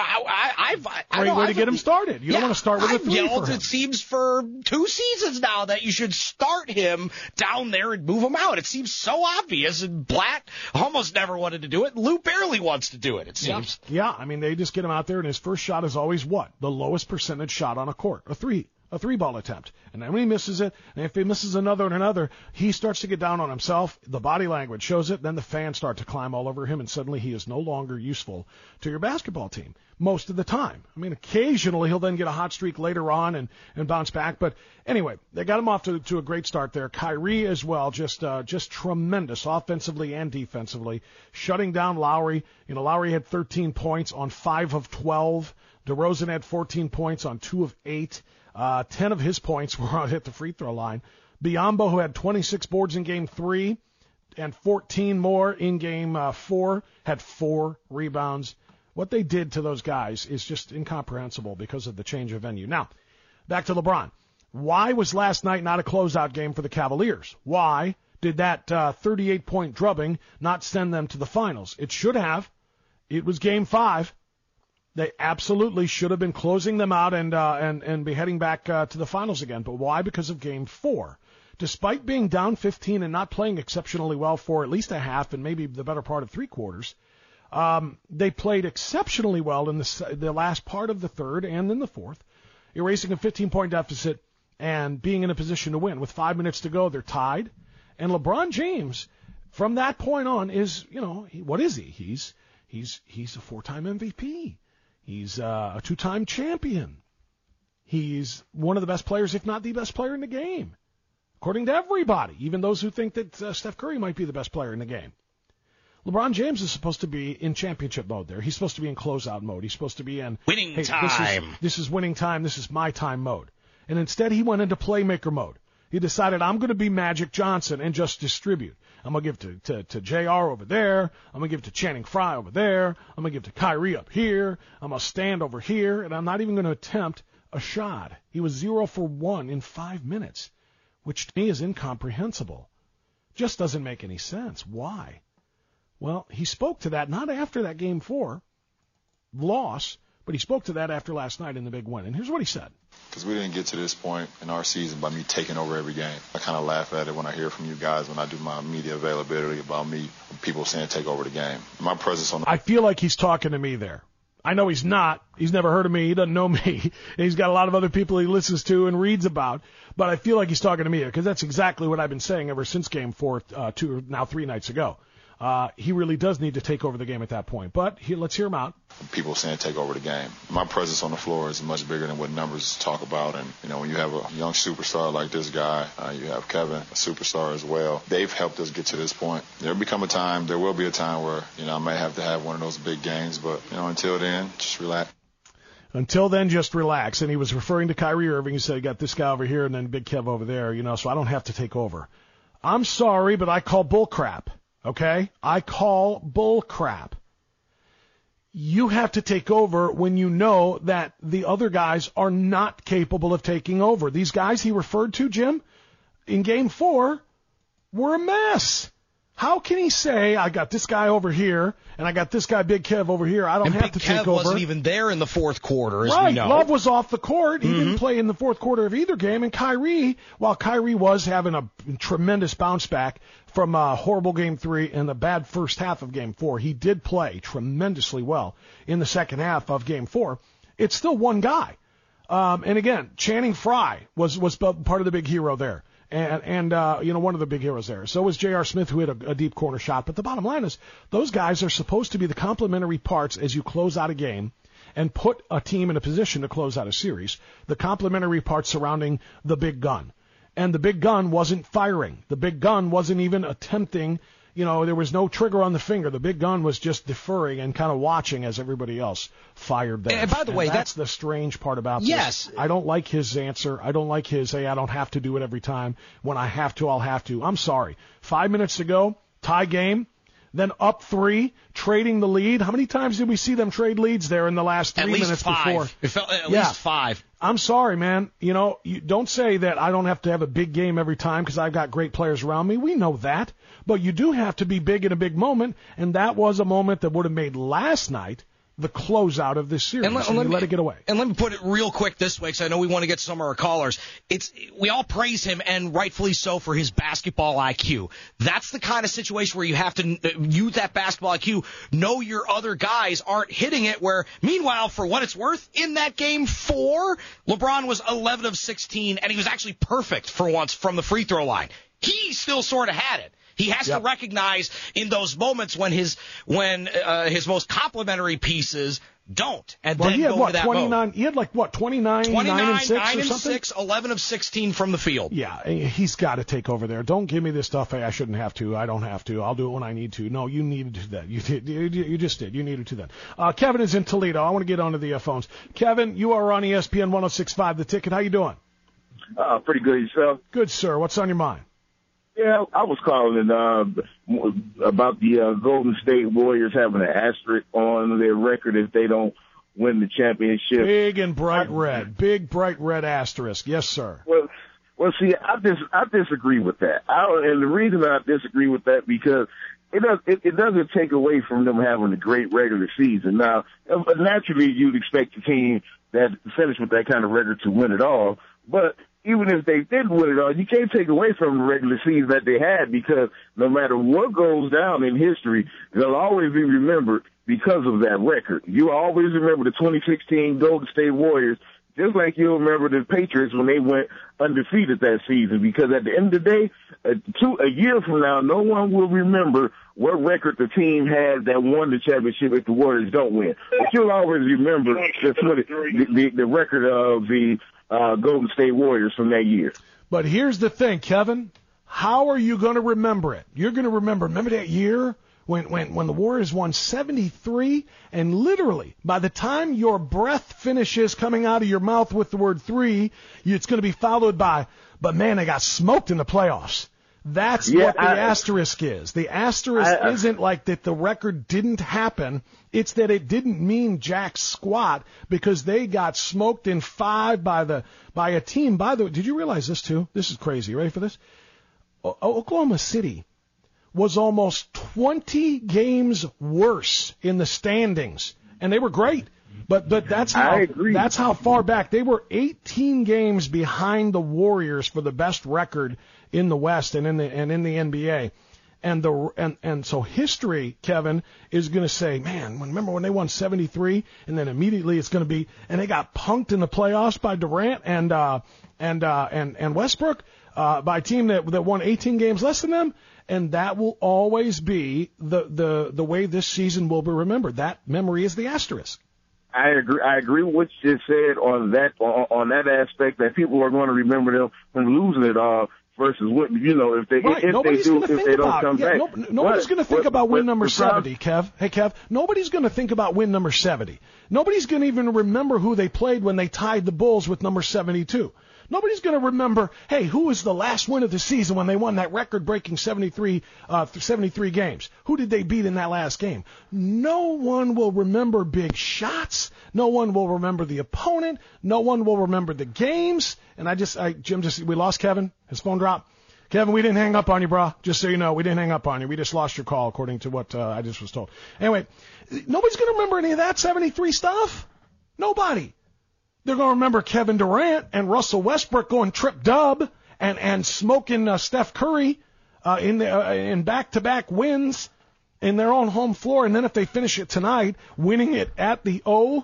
great way to get him started. You don't want to start with a three for him. It seems for 2 seasons now that you should start him down there and move him out. It seems so obvious, and Blatt almost never wanted to do it. Lou barely wants to do it, it seems. Yeah, I mean, they just get him out there, and his first shot is always what? The lowest percentage shot on a court, a three-ball attempt. And then when he misses it, and if he misses another and another, he starts to get down on himself. The body language shows it. Then the fans start to climb all over him, and suddenly he is no longer useful to your basketball team most of the time. I mean, occasionally he'll then get a hot streak later on and bounce back. But anyway, they got him off to a great start there. Kyrie as well, just tremendous offensively and defensively, shutting down Lowry. Lowry had 13 points on 5 of 12. DeRozan had 14 points on 2 of 8. 10 of his points were hit the free throw line. Biyombo, who had 26 boards in Game 3 and 14 more in Game 4, had 4 rebounds. What they did to those guys is just incomprehensible because of the change of venue. Now, back to LeBron. Why was last night not a closeout game for the Cavaliers? Why did that 38-point drubbing not send them to the finals? It should have. It was Game 5. They absolutely should have been closing them out and be heading back to the finals again. But why? Because of Game 4. Despite being down 15 and not playing exceptionally well for at least a half and maybe the better part of 3 quarters, they played exceptionally well in the last part of the third and in the fourth, erasing a 15-point deficit and being in a position to win. With 5 minutes to go, they're tied. And LeBron James, from that point on, is, what is he? He's a 4-time MVP. He's a 2-time champion. He's one of the best players, if not the best player in the game, according to everybody, even those who think that Steph Curry might be the best player in the game. LeBron James is supposed to be in championship mode there. He's supposed to be in closeout mode. He's supposed to be in winning time. This is winning time. This is my time mode. And instead he went into playmaker mode. He decided, I'm going to be Magic Johnson and just distribute. I'm going to give to JR over there. I'm going to give to Channing Frye over there. I'm going to give to Kyrie up here. I'm going to stand over here, and I'm not even going to attempt a shot. He was 0 for 1 in 5 minutes, which to me is incomprehensible. Just doesn't make any sense. Why? Well, he spoke to that not after that Game 4 loss, But he spoke to that after last night in the big win. And here's what he said. Because we didn't get to this point in our season by me taking over every game. I kind of laugh at it when I hear from you guys when I do my media availability about me, people saying take over the game. My presence on the... I feel like he's talking to me there. I know he's not. He's never heard of me. He doesn't know me. He's got a lot of other people he listens to and reads about. But I feel like he's talking to me because that's exactly what I've been saying ever since Game 4, 3 nights ago. He really does need to take over the game at that point. But let's hear him out. People saying take over the game. My presence on the floor is much bigger than what numbers talk about. And, when you have a young superstar like this guy, you have Kevin, a superstar as well. They've helped us get to this point. There will be a time where, I may have to have one of those big games. But, until then, just relax. Until then, just relax. And he was referring to Kyrie Irving. He said, he got this guy over here and then Big Kev over there, so I don't have to take over. I'm sorry, but I call bull crap. Okay? I call bull crap. You have to take over when you know that the other guys are not capable of taking over. These guys he referred to, Jim, in Game 4 were a mess. How can he say, I got this guy over here, and I got this guy, Big Kev, over here. I don't have to take over. Big Kev wasn't even there in the fourth quarter, as we know. Love was off the court. He didn't play in the fourth quarter of either game. And Kyrie, while Kyrie was having a tremendous bounce back from a horrible Game 3 and the bad first half of Game 4, he did play tremendously well in the second half of Game 4. It's still one guy. And again, Channing Frye was part of the big hero there. And one of the big heroes there. So was J.R. Smith, who hit a deep corner shot. But the bottom line is those guys are supposed to be the complementary parts as you close out a game and put a team in a position to close out a series, the complementary parts surrounding the big gun. And the big gun wasn't firing. The big gun wasn't even attempting. There was no trigger on the finger. The big gun was just deferring and kind of watching as everybody else fired there. And by the way, that's the strange part about this. Yes. I don't like his answer. I don't like his, hey, I don't have to do it every time. When I have to, I'll have to. I'm sorry. 5 minutes to go, tie game, then up 3, trading the lead. How many times did we see them trade leads there in the last 3 minutes before? It felt at least 5. I'm sorry, man. You don't say that I don't have to have a big game every time because I've got great players around me. We know that. But you do have to be big in a big moment, and that was a moment that would have made last night the closeout of this series, and let it get away. And let me put it real quick this way, because I know we want to get some of our callers. We all praise him, and rightfully so, for his basketball IQ. That's the kind of situation where you have to use that basketball IQ, know your other guys aren't hitting it, where, meanwhile, for what it's worth, in that Game 4, LeBron was 11 of 16, and he was actually perfect for once from the free throw line. He still sort of had it. He has to recognize in those moments when his most complimentary pieces don't, and then go to that 29. mode. He had 29, 9 and 6 9 or and something? 6, 11 of 16 from the field. Yeah, he's got to take over there. Don't give me this stuff. Hey, I shouldn't have to. I don't have to. I'll do it when I need to. No, you needed to do that. You did. You just did. You needed to that. Kevin is in Toledo. I want to get onto the phones. Kevin, you are on ESPN 106.5 The Ticket. How you doing? Pretty good, yourself. Good, sir. What's on your mind? Yeah, I was calling about the Golden State Warriors having an asterisk on their record if they don't win the championship. Big and bright red. Big, bright red asterisk. Yes, sir. Well, see, I disagree with that. And the reason I disagree with that because it doesn't take away from them having a great regular season. Now, naturally, you'd expect a team that finished with that kind of record to win it all, but even if they did win it all, you can't take away from the regular season that they had because no matter what goes down in history, they'll always be remembered because of that record. You always remember the 2016 Golden State Warriors, just like you'll remember the Patriots when they went undefeated that season, because at the end of the day, a year from now, no one will remember what record the team had that won the championship if the Warriors don't win. But you'll always remember the record of the Golden State Warriors from that year. But here's the thing, Kevin. How are you going to remember it? You're going to remember that year when the Warriors won 73, and literally, by the time your breath finishes coming out of your mouth with the word 3, it's going to be followed by, but man, they got smoked in the playoffs. That's what the asterisk is. The asterisk isn't like that the record didn't happen. It's that it didn't mean jack squat because they got smoked in 5 by a team. By the way, did you realize this too? This is crazy. You ready for this? Oklahoma City was almost 20 games worse in the standings, and they were great. But that's how I agree. That's how far back they were. 18 games behind the Warriors for the best record in the West and in the NBA. And so history, Kevin, is going to say, man, remember when they won 73, and then immediately it's going to be, and they got punked in the playoffs by Durant and Westbrook by a team that won 18 games less than them, and that will always be the way this season will be remembered. That memory is the asterisk. I agree with what you just said on that aspect, that people are going to remember them from losing it all. Versus what, if they don't come back. Nobody's going to think about win number 70, Kev. Hey, Kev, nobody's going to think about win number 70. Nobody's going to even remember who they played when they tied the Bulls with number 72. Nobody's going to remember, hey, who was the last win of the season when they won that record-breaking 73 games? Who did they beat in that last game? No one will remember big shots. No one will remember the opponent. No one will remember the games. And we lost Kevin. His phone dropped. Kevin, we didn't hang up on you, bro. Just so you know, we didn't hang up on you. We just lost your call, according to what I just was told. Anyway, nobody's going to remember any of that 73 stuff. Nobody. They're going to remember Kevin Durant and Russell Westbrook going trip dub and smoking Steph Curry in back-to-back wins in their own home floor. And then if they finish it tonight, winning it at the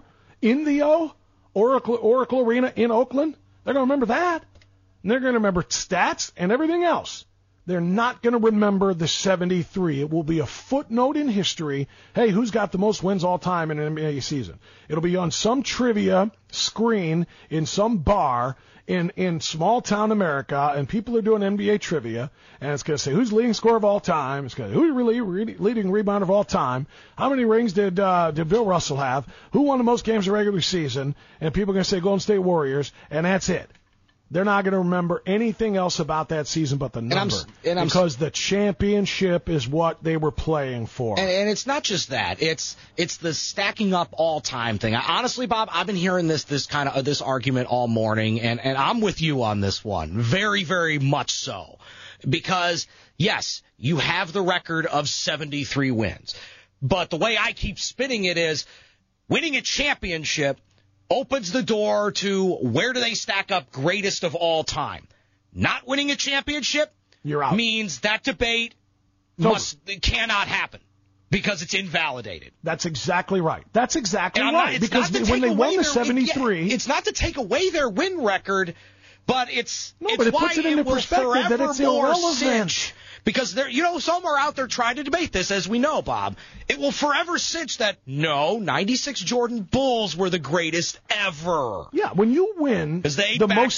Oracle Arena in Oakland, they're going to remember that. And they're going to remember stats and everything else. They're not going to remember the 73. It will be a footnote in history. Hey, who's got the most wins all time in an NBA season? It'll be on some trivia screen in some bar in small town America, and people are doing NBA trivia, and it's going to say who's leading scorer of all time. It's going to say who's really leading rebounder of all time. How many rings did Bill Russell have? Who won the most games in the regular season? And people are going to say Golden State Warriors, and that's it. They're not going to remember anything else about that season but the number. Because the championship is what they were playing for. And it's not just that. It's the stacking up all-time thing. Honestly, Bob, I've been hearing this argument all morning, and I'm with you on this one. Very, very much so. Because, yes, you have the record of 73 wins. But the way I keep spinning it is winning a championship opens the door to where do they stack up greatest of all time. Not winning a championship You're out. Means that debate cannot happen because it's invalidated. That's exactly right. That's exactly right. Because when they won the 73... It's not to take away their win record, but it puts it into perspective that it's irrelevant. Because some are out there trying to debate this, as we know, Bob. It will forever cinch that, no, 96 Jordan Bulls were the greatest ever. Yeah, when you win the most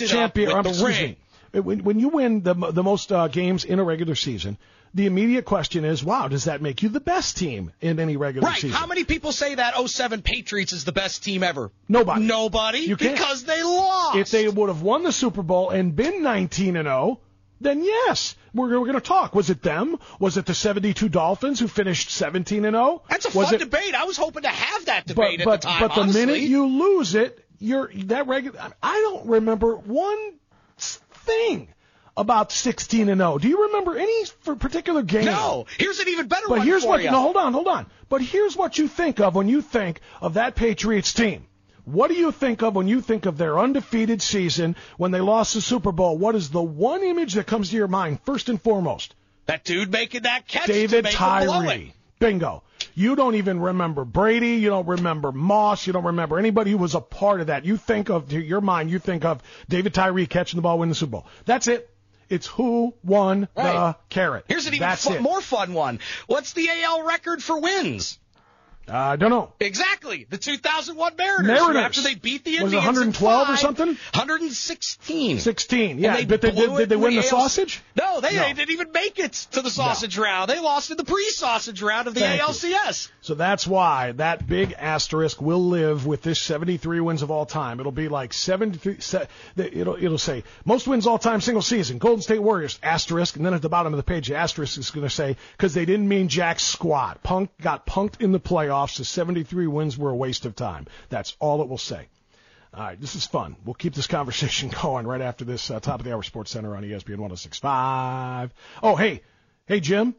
when you win the most games in a regular season, the immediate question is, wow, does that make you the best team in any regular season? Right. How many people say that 07 Patriots is the best team ever? Nobody. You can't. Because they lost. If they would have won the Super Bowl and been 19-0, then yes, we're going to talk. Was it them? Was it the 72 Dolphins who finished 17-0? That's a fun debate. I was hoping to have that debate at the time, But the minute you lose it, I don't remember one thing about 16-0. Do you remember any particular game? No. Here's an even better one for you. No, hold on. But here's what you think of when you think of that Patriots team. What do you think of when you think of their undefeated season when they lost the Super Bowl? What is the one image that comes to your mind first and foremost? That dude making that catch. David Tyree. Bingo. You don't even remember Brady. You don't remember Moss. You don't remember anybody who was a part of that. You think of David Tyree catching the ball, winning the Super Bowl. That's it. It's who won the carrot. Here's an even more fun one. What's the AL record for wins? I don't know. Exactly. The 2001 Mariners. After they beat the Indians. Was it 112 or something? 116. 16, yeah. But did they win the sausage? No, they didn't even make it to the sausage round. They lost in the pre-sausage round of the ALCS. So that's why that big asterisk will live with this 73 wins of all time. It'll be like 73. It'll say most wins all time single season. Golden State Warriors asterisk, and then at the bottom of the page, the asterisk is going to say because they didn't mean jack squat. Got punked in the playoffs. The 73 wins were a waste of time. That's all it will say. All right, this is fun. We'll keep this conversation going right after this top of the hour Sports Center on ESPN 106.5. Oh, hey, Jim,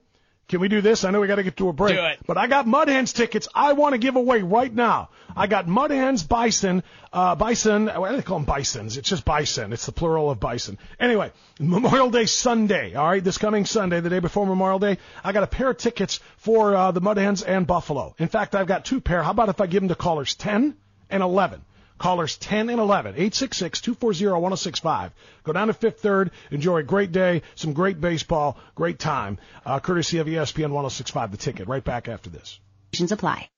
Can we do this? I know we got to get to a break. Do it. But I got Mud Hens tickets I want to give away right now. I got Mud Hens Bison. Why do they call them Bisons? It's just Bison. It's the plural of Bison. Anyway, Memorial Day Sunday. All right, this coming Sunday, the day before Memorial Day, I got a pair of tickets for the Mud Hens and Buffalo. In fact, I've got 2 pair. How about if I give them to callers 10 and 11? Callers 10 and 11, 866-240-1065. Go down to Fifth Third, enjoy a great day, some great baseball, great time, courtesy of ESPN 1065, The Ticket. Right back after this. Apply.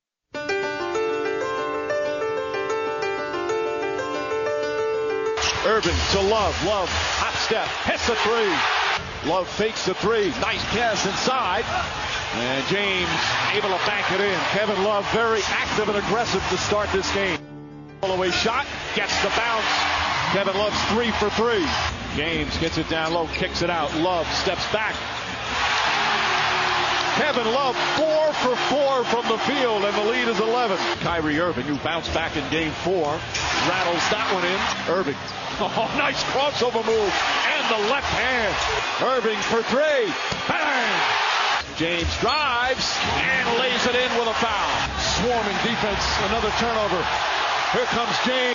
Irving to Love. Love, hot step, hits the 3. Love fakes the 3. Nice pass inside. And James able to bank it in. Kevin Love very active and aggressive to start this game. Away shot, gets the bounce. Kevin Love's 3 for 3. James gets it down low, kicks it out. Love steps back. Kevin Love 4 for 4 from the field, and the lead is 11. Kyrie Irving, who bounced back in game 4, rattles that one in. Irving, oh, nice crossover move, and the left hand. Irving for 3, bang! James drives and lays it in with a foul. Swarming defense, another turnover. Here comes James.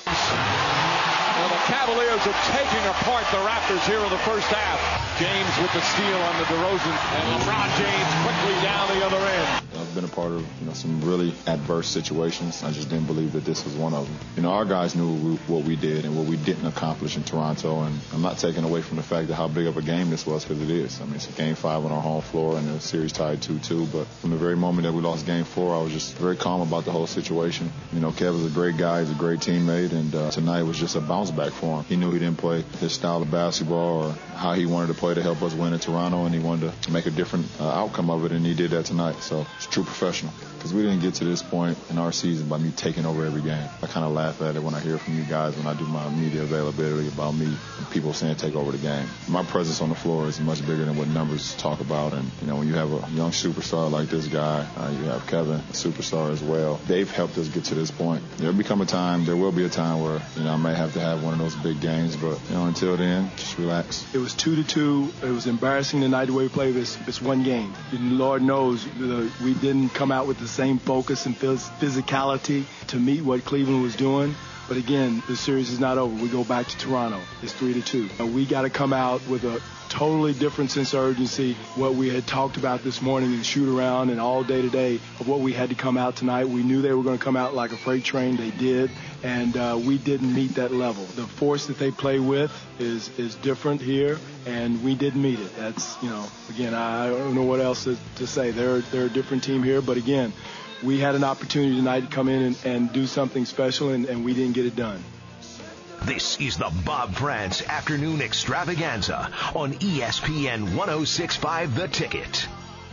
Well, the Cavaliers are taking apart the Raptors here in the first half. James with the steal on the DeRozan, and LeBron James quickly down the other end. I've been a part of some really adverse situations. I just didn't believe that this was one of them. Our guys knew what we did and what we didn't accomplish in Toronto, and I'm not taking away from the fact that how big of a game this was, because it is. I mean, it's a game 5 on our home floor, and the series tied 2-2. But from the very moment that we lost game 4, I was just very calm about the whole situation. Kevin's a great guy. He's a great teammate, and tonight was just a bounce back for him. He knew he didn't play his style of basketball or how he wanted to play to help us win in Toronto, and he wanted to make a different outcome of it, and he did that tonight. So it's true professional, because we didn't get to this point in our season by me taking over every game. I kind of laugh at it when I hear from you guys when I do my media availability about me and people saying take over the game. My presence on the floor is much bigger than what numbers talk about, and when you have a young superstar like this guy, you have Kevin, a superstar as well. They've helped us get to this point. There will be a time where I may have to have one of those big games, but until then, just relax. It was 2-2. It was embarrassing tonight the way we played this one game. And Lord knows we didn't come out with the same focus and physicality to meet what Cleveland was doing. But again, the series is not over. We go back to Toronto. It's 3-2. We got to come out with a totally different sense of urgency. What we had talked about this morning in shoot around and all day today of what we had to come out tonight. We knew they were going to come out like a freight train. They did. And we didn't meet that level. The force that they play with is different here, and we didn't meet it. That's, again, I don't know what else to say. They're a different team here, but again, we had an opportunity tonight to come in and do something special, and we didn't get it done. This is the Bob France Afternoon Extravaganza on ESPN 1065 The Ticket.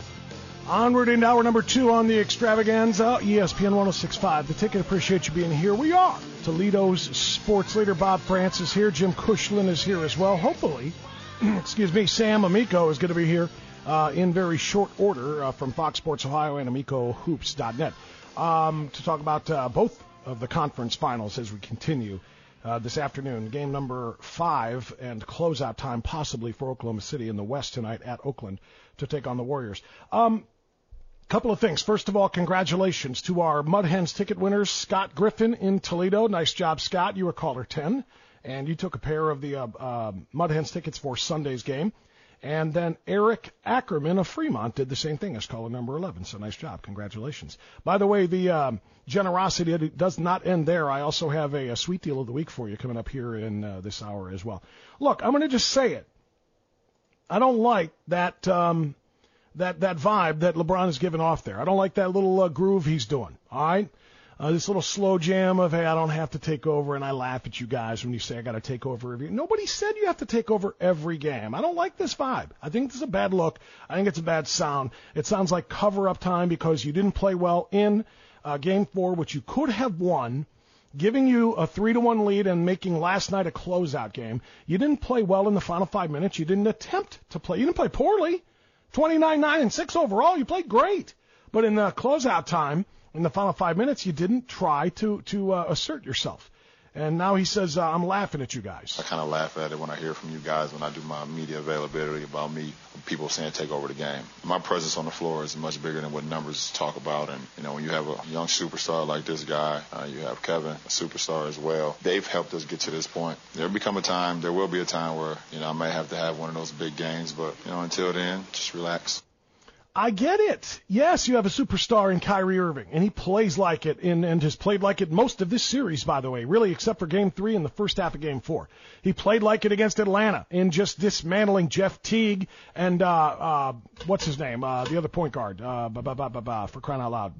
Onward into hour number 2 on the Extravaganza, ESPN 1065. The Ticket, appreciate you being here. We are Toledo's sports leader. Bob France is here. Jim Cushlan is here as well. Hopefully, Sam Amico is going to be here in very short order from Fox Sports Ohio and AmicoHoops.net to talk about both of the conference finals as we continue this afternoon. Game number 5 and closeout time possibly for Oklahoma City in the West tonight at Oakland to take on the Warriors. Couple of things. First of all, congratulations to our Mud Hens ticket winners, Scott Griffin in Toledo. Nice job, Scott. You were caller 10, and you took a pair of the Mud Hens tickets for Sunday's game. And then Eric Ackerman of Fremont did the same thing as caller number 11. So nice job. Congratulations. By the way, the generosity does not end there. I also have a sweet deal of the week for you coming up here in this hour as well. Look, I'm going to just say it. I don't like that that vibe that LeBron is giving off there. I don't like that little groove he's doing. All right? This little slow jam of, hey, I don't have to take over, and I laugh at you guys when you say I got to take over every game. Nobody said you have to take over every game. I don't like this vibe. I think this is a bad look. I think it's a bad sound. It sounds like cover-up time because you didn't play well in Game 4, which you could have won, giving you a 3-1 lead and making last night a closeout game. You didn't play well in the final 5 minutes. You didn't attempt to play. You didn't play poorly. 29-9-6 overall. You played great. But in the closeout time, in the final 5 minutes, you didn't try to assert yourself. And now he says, I'm laughing at you guys. I kind of laugh at it when I hear from you guys when I do my media availability about me, people saying take over the game. My presence on the floor is much bigger than what numbers talk about. And, when you have a young superstar like this guy, you have Kevin, a superstar as well. They've helped us get to this point. There will be a time where, I may have to have one of those big games. But, until then, just relax. I get it. Yes, you have a superstar in Kyrie Irving, and he plays like it and has played like it most of this series, by the way, really, except for Game 3 and the first half of Game 4. He played like it against Atlanta in just dismantling Jeff Teague and, what's his name, the other point guard, for crying out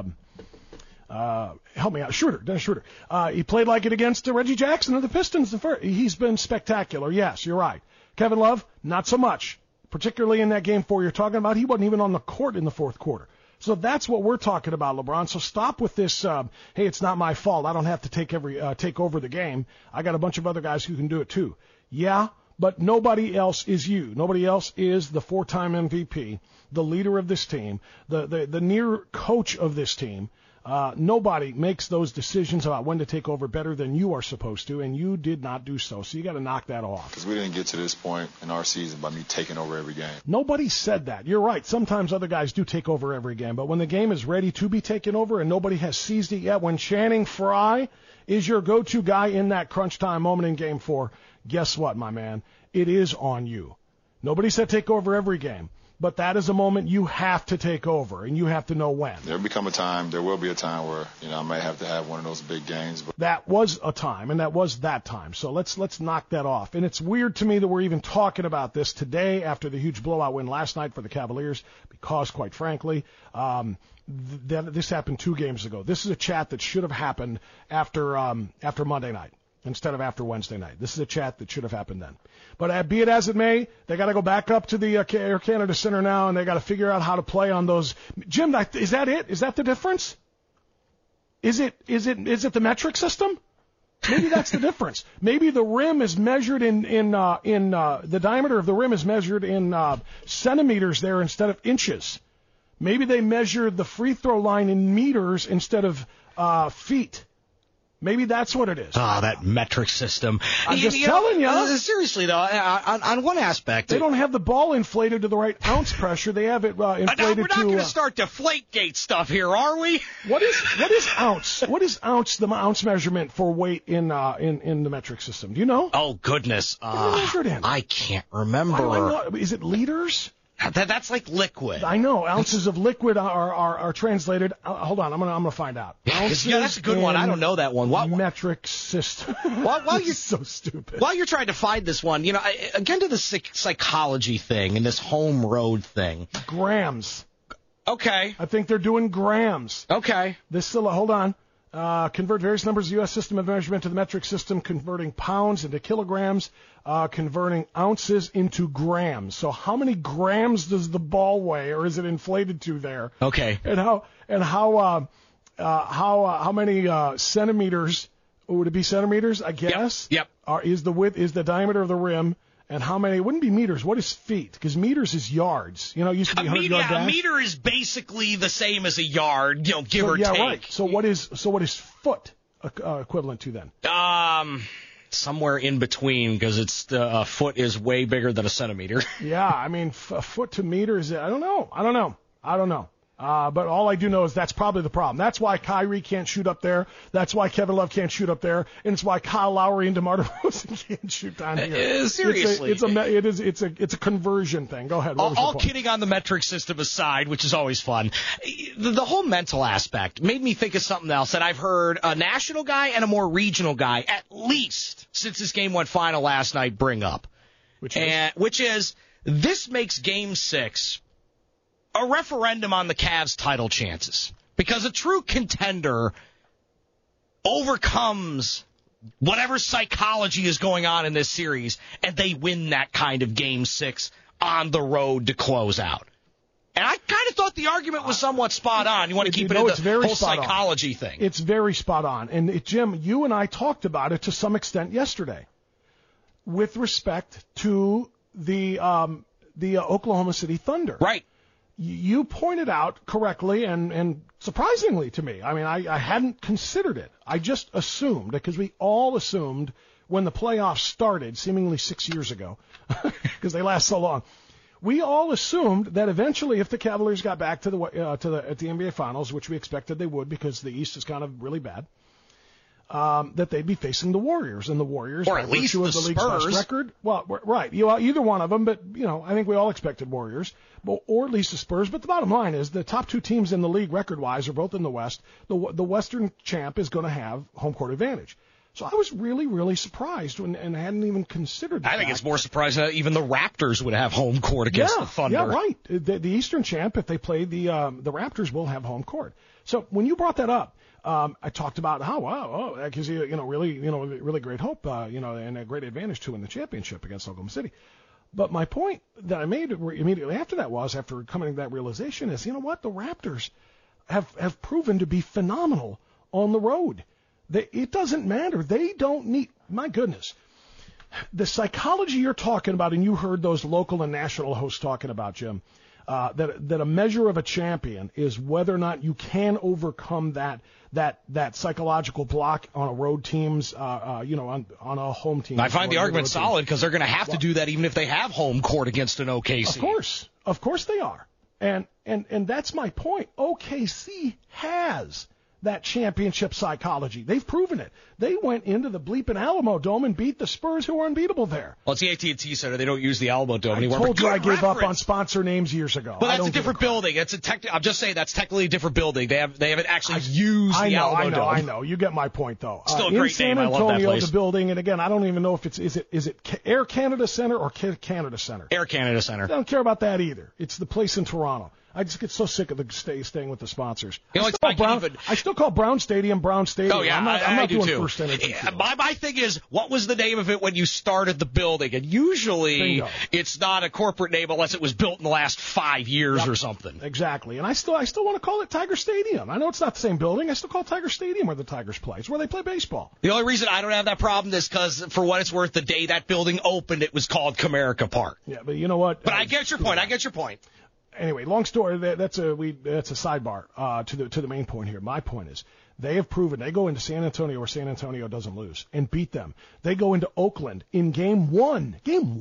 loud. Help me out. Dennis Schroeder. He played like it against Reggie Jackson of the Pistons. He's been spectacular. Yes, you're right. Kevin Love, not so much. Particularly in that Game 4 you're talking about, he wasn't even on the court in the fourth quarter. So that's what we're talking about, LeBron. So stop with this, hey, it's not my fault. I don't have to take over the game. I got a bunch of other guys who can do it too. Yeah, but nobody else is you. Nobody else is the 4-time MVP, the leader of this team, the near coach of this team. Nobody makes those decisions about when to take over better than you are supposed to, and you did not do so. So you got to knock that off. Because we didn't get to this point in our season by me taking over every game. Nobody said that. You're right. Sometimes other guys do take over every game, but when the game is ready to be taken over and nobody has seized it yet, when Channing Frye is your go-to guy in that crunch time moment in Game 4, guess what, my man? It is on you. Nobody said take over every game. But that is a moment you have to take over, and you have to know when. There will be a time where, I may have to have one of those big games. But that was a time, and that was that time. So let's knock that off. And it's weird to me that we're even talking about this today after the huge blowout win last night for the Cavaliers, because, quite frankly, this happened 2 games ago. This is a chat that should have happened after Monday night instead of after Wednesday night. This is a chat that should have happened then. But be it as it may, they got to go back up to the Air Canada Center now, and they got to figure out how to play on those. Jim, is that it? Is that the difference? Is it the metric system? Maybe that's the difference. Maybe the rim is measured in the diameter of the rim is measured in centimeters there instead of inches. Maybe they measured the free throw line in meters instead of feet. Maybe that's what it is. Oh, that metric system. I'm just telling you. Seriously, though, on one aspect. They don't have the ball inflated to the right ounce pressure. They have it inflated to... We're not going to start Deflategate stuff here, are we? What is ounce? What is ounce, the ounce measurement for weight in the metric system? Do you know? Oh, goodness. What is it measured in? I can't remember. Is it liters? That's like liquid. I know. Ounces of liquid are translated. Hold on. I'm gonna find out. Ounces that's a good one. I don't know that one. What metric system? While you're so stupid. While you're trying to find this one, again to the psychology thing and this home road thing. Grams. Okay. I think they're doing grams. Okay. Hold on. Convert various numbers of the U.S. system of measurement to the metric system, converting pounds into kilograms, converting ounces into grams. So how many grams does the ball weigh, or is it inflated to there? Okay. And how many centimeters? Would it be centimeters? I guess. Yep. Is the diameter of the rim? And how many? It wouldn't be meters. What is feet? Because meters is yards. It used to be 100-yard dash. A meter is basically the same as a yard, give or take. Yeah, right. So what is foot equivalent to then? Somewhere in between, because a foot is way bigger than a centimeter. Yeah, I mean, a foot to meter is. I don't know. But all I do know is that's probably the problem. That's why Kyrie can't shoot up there. That's why Kevin Love can't shoot up there, and it's why Kyle Lowry and DeMar DeRozan can't shoot down here. Seriously, it's a conversion thing. Go ahead. All kidding on the metric system aside, which is always fun. The whole mental aspect made me think of something else that I've heard a national guy and a more regional guy, at least since this game went final last night, bring up, which is this makes Game 6 a referendum on the Cavs' title chances, because a true contender overcomes whatever psychology is going on in this series, and they win that kind of Game 6 on the road to close out. And I kind of thought the argument was somewhat spot on. You want to keep it in the whole psychology thing. It's very spot on. And, Jim, you and I talked about it to some extent yesterday with respect to the Oklahoma City Thunder. Right. you pointed out correctly and surprisingly to me. I mean, I hadn't considered it. I just assumed, because we all assumed when the playoffs started, seemingly 6 years ago, because they last so long, we all assumed that eventually, if the Cavaliers got back to the NBA Finals, which we expected they would, because the East is kind of really bad, that they'd be facing the Warriors, and the Warriors, or at least the league's best record. Well, right, either one of them, but I think we all expected Warriors, or at least the Spurs. But the bottom line is the top two teams in the league, record-wise, are both in the West. The Western champ is going to have home court advantage. So I was really, really surprised and hadn't even considered that. I think it's more surprising that even the Raptors would have home court against the Thunder. Yeah, right. The Eastern champ, if they play the Raptors, will have home court. So when you brought that up, I talked about how that gives you really great hope, and a great advantage to win the championship against Oklahoma City. But my point that I made immediately after that was, after coming to that realization, is the Raptors have proven to be phenomenal on the road. It doesn't matter. They don't need, my goodness, the psychology you're talking about, and you heard those local and national hosts talking about, Jim, that a measure of a champion is whether or not you can overcome that psychological block on a road team's, on a home team. I find the argument solid because they're going to have to do that even if they have home court against an OKC. Of course they are. And that's my point. OKC has that championship psychology. They've proven it. They went into the bleeping Alamo Dome and beat the Spurs, who were unbeatable there. Well, it's the AT&T Center. They don't use the Alamo Dome anymore. I told you I gave up on sponsor names years ago. But that's a different building. I'm just saying that's technically a different building. They haven't actually used the Alamo Dome. I know. You get my point, though. Still a great name. In San I love that Antonio, place. the building, and again, I don't even know if is it Air Canada Center or Canada Center? Air Canada Center. I don't care about that either. It's the place in Toronto. I just get so sick of staying with the sponsors. I still call Brown Stadium Brown Stadium. Oh, yeah, I'm not doing too. First Energy. My thing is, what was the name of it when you started the building? And usually it's not a corporate name unless it was built in the last 5 years or something. Exactly. And I still want to call it Tiger Stadium. I know it's not the same building. I still call it Tiger Stadium where the Tigers play. It's where they play baseball. The only reason I don't have that problem is because, for what it's worth, the day that building opened, it was called Comerica Park. Yeah, but you know what? But I get your point. Anyway, long story. That's a sidebar to the main point here. My point is, they have proven they go into San Antonio where San Antonio doesn't lose and beat them. They go into Oakland in game one,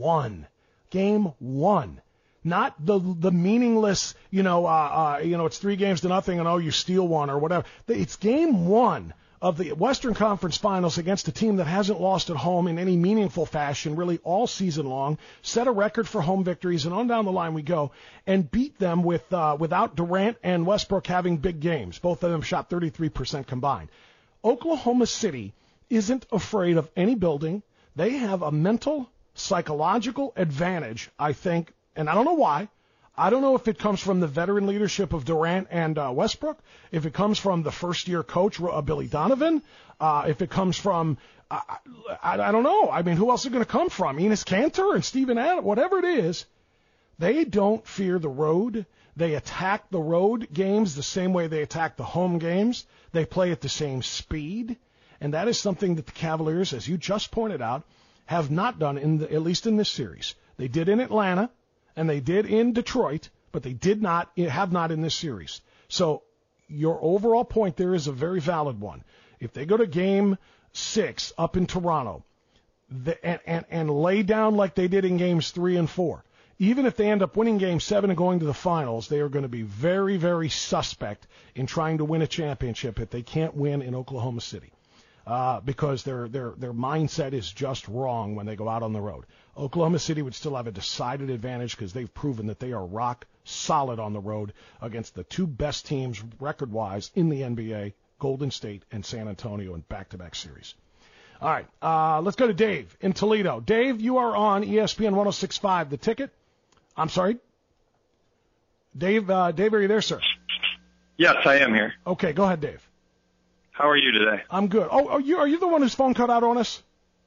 not the meaningless, it's 3-0 and you steal one or whatever. It's game one of the Western Conference Finals against a team that hasn't lost at home in any meaningful fashion really all season long, set a record for home victories, and on down the line we go, and beat them without Durant and Westbrook having big games. Both of them shot 33% combined. Oklahoma City isn't afraid of any building. They have a mental, psychological advantage, I think, and I don't know why. I don't know if it comes from the veteran leadership of Durant and Westbrook, if it comes from the first-year coach, Billy Donovan, if it comes from, I don't know. I mean, who else is it going to come from? Enes Kanter and Steven Adams, whatever it is. They don't fear the road. They attack the road games the same way they attack the home games. They play at the same speed. And that is something that the Cavaliers, as you just pointed out, have not done, at least in this series. They did in Atlanta. And they did in Detroit, but they have not in this series. So your overall point there is a very valid one. If they go to Game 6 up in Toronto and lay down like they did in Games 3 and 4, even if they end up winning Game 7 and going to the finals, they are going to be very, very suspect in trying to win a championship if they can't win in Oklahoma City. Because their mindset is just wrong when they go out on the road. Oklahoma City would still have a decided advantage because they've proven that they are rock solid on the road against the two best teams record-wise in the NBA, Golden State and San Antonio, in back-to-back series. All right, let's go to Dave in Toledo. Dave, you are on ESPN 106.5. The Ticket. I'm sorry? Dave, are you there, sir? Yes, I am here. Okay, go ahead, Dave. How are you today? I'm good. Oh, are you the one whose phone cut out on us?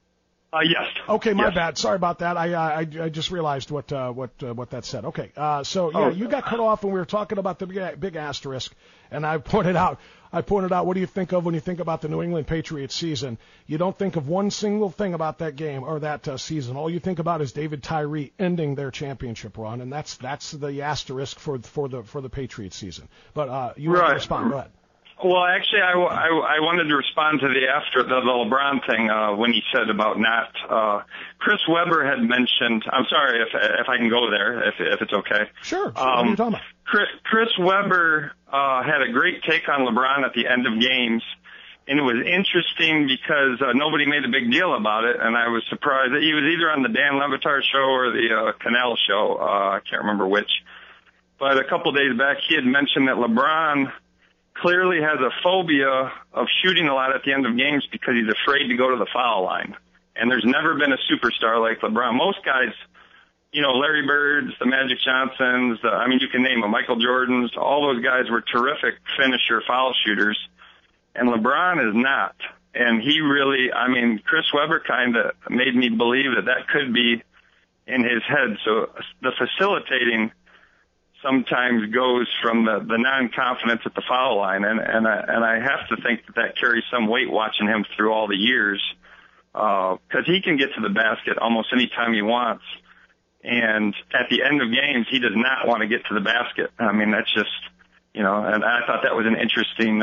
Yes. Okay, my yes. bad. Sorry about that. I just realized what that said. Okay, so yeah, you got cut off when we were talking about the big asterisk, and I pointed out, what do you think of when you think about the New England Patriots season? You don't think of one single thing about that game or that season. All you think about is David Tyree ending their championship run, and that's the asterisk for the Patriots season. But you want to respond? Go ahead. Well, actually, I wanted to respond to the LeBron thing when he said about not. Chris Webber had mentioned. I'm sorry if I can go there, if it's okay. Sure. What are you talking about? Chris Webber had a great take on LeBron at the end of games, and it was interesting because nobody made a big deal about it, and I was surprised that he was either on the Dan Le Batard show or the Cannell show. I can't remember which. But a couple days back, he had mentioned that LeBron clearly has a phobia of shooting a lot at the end of games because he's afraid to go to the foul line. And there's never been a superstar like LeBron. Most guys, Larry Birds, the Magic Johnsons, you can name them, Michael Jordans, all those guys were terrific finisher foul shooters. And LeBron is not. And he really, Chris Webber kind of made me believe that could be in his head. So the facilitating sometimes goes from the non-confidence at the foul line, and I have to think that carries some weight watching him through all the years, because he can get to the basket almost any time he wants, and at the end of games he does not want to get to the basket. That's just, and I thought that was an interesting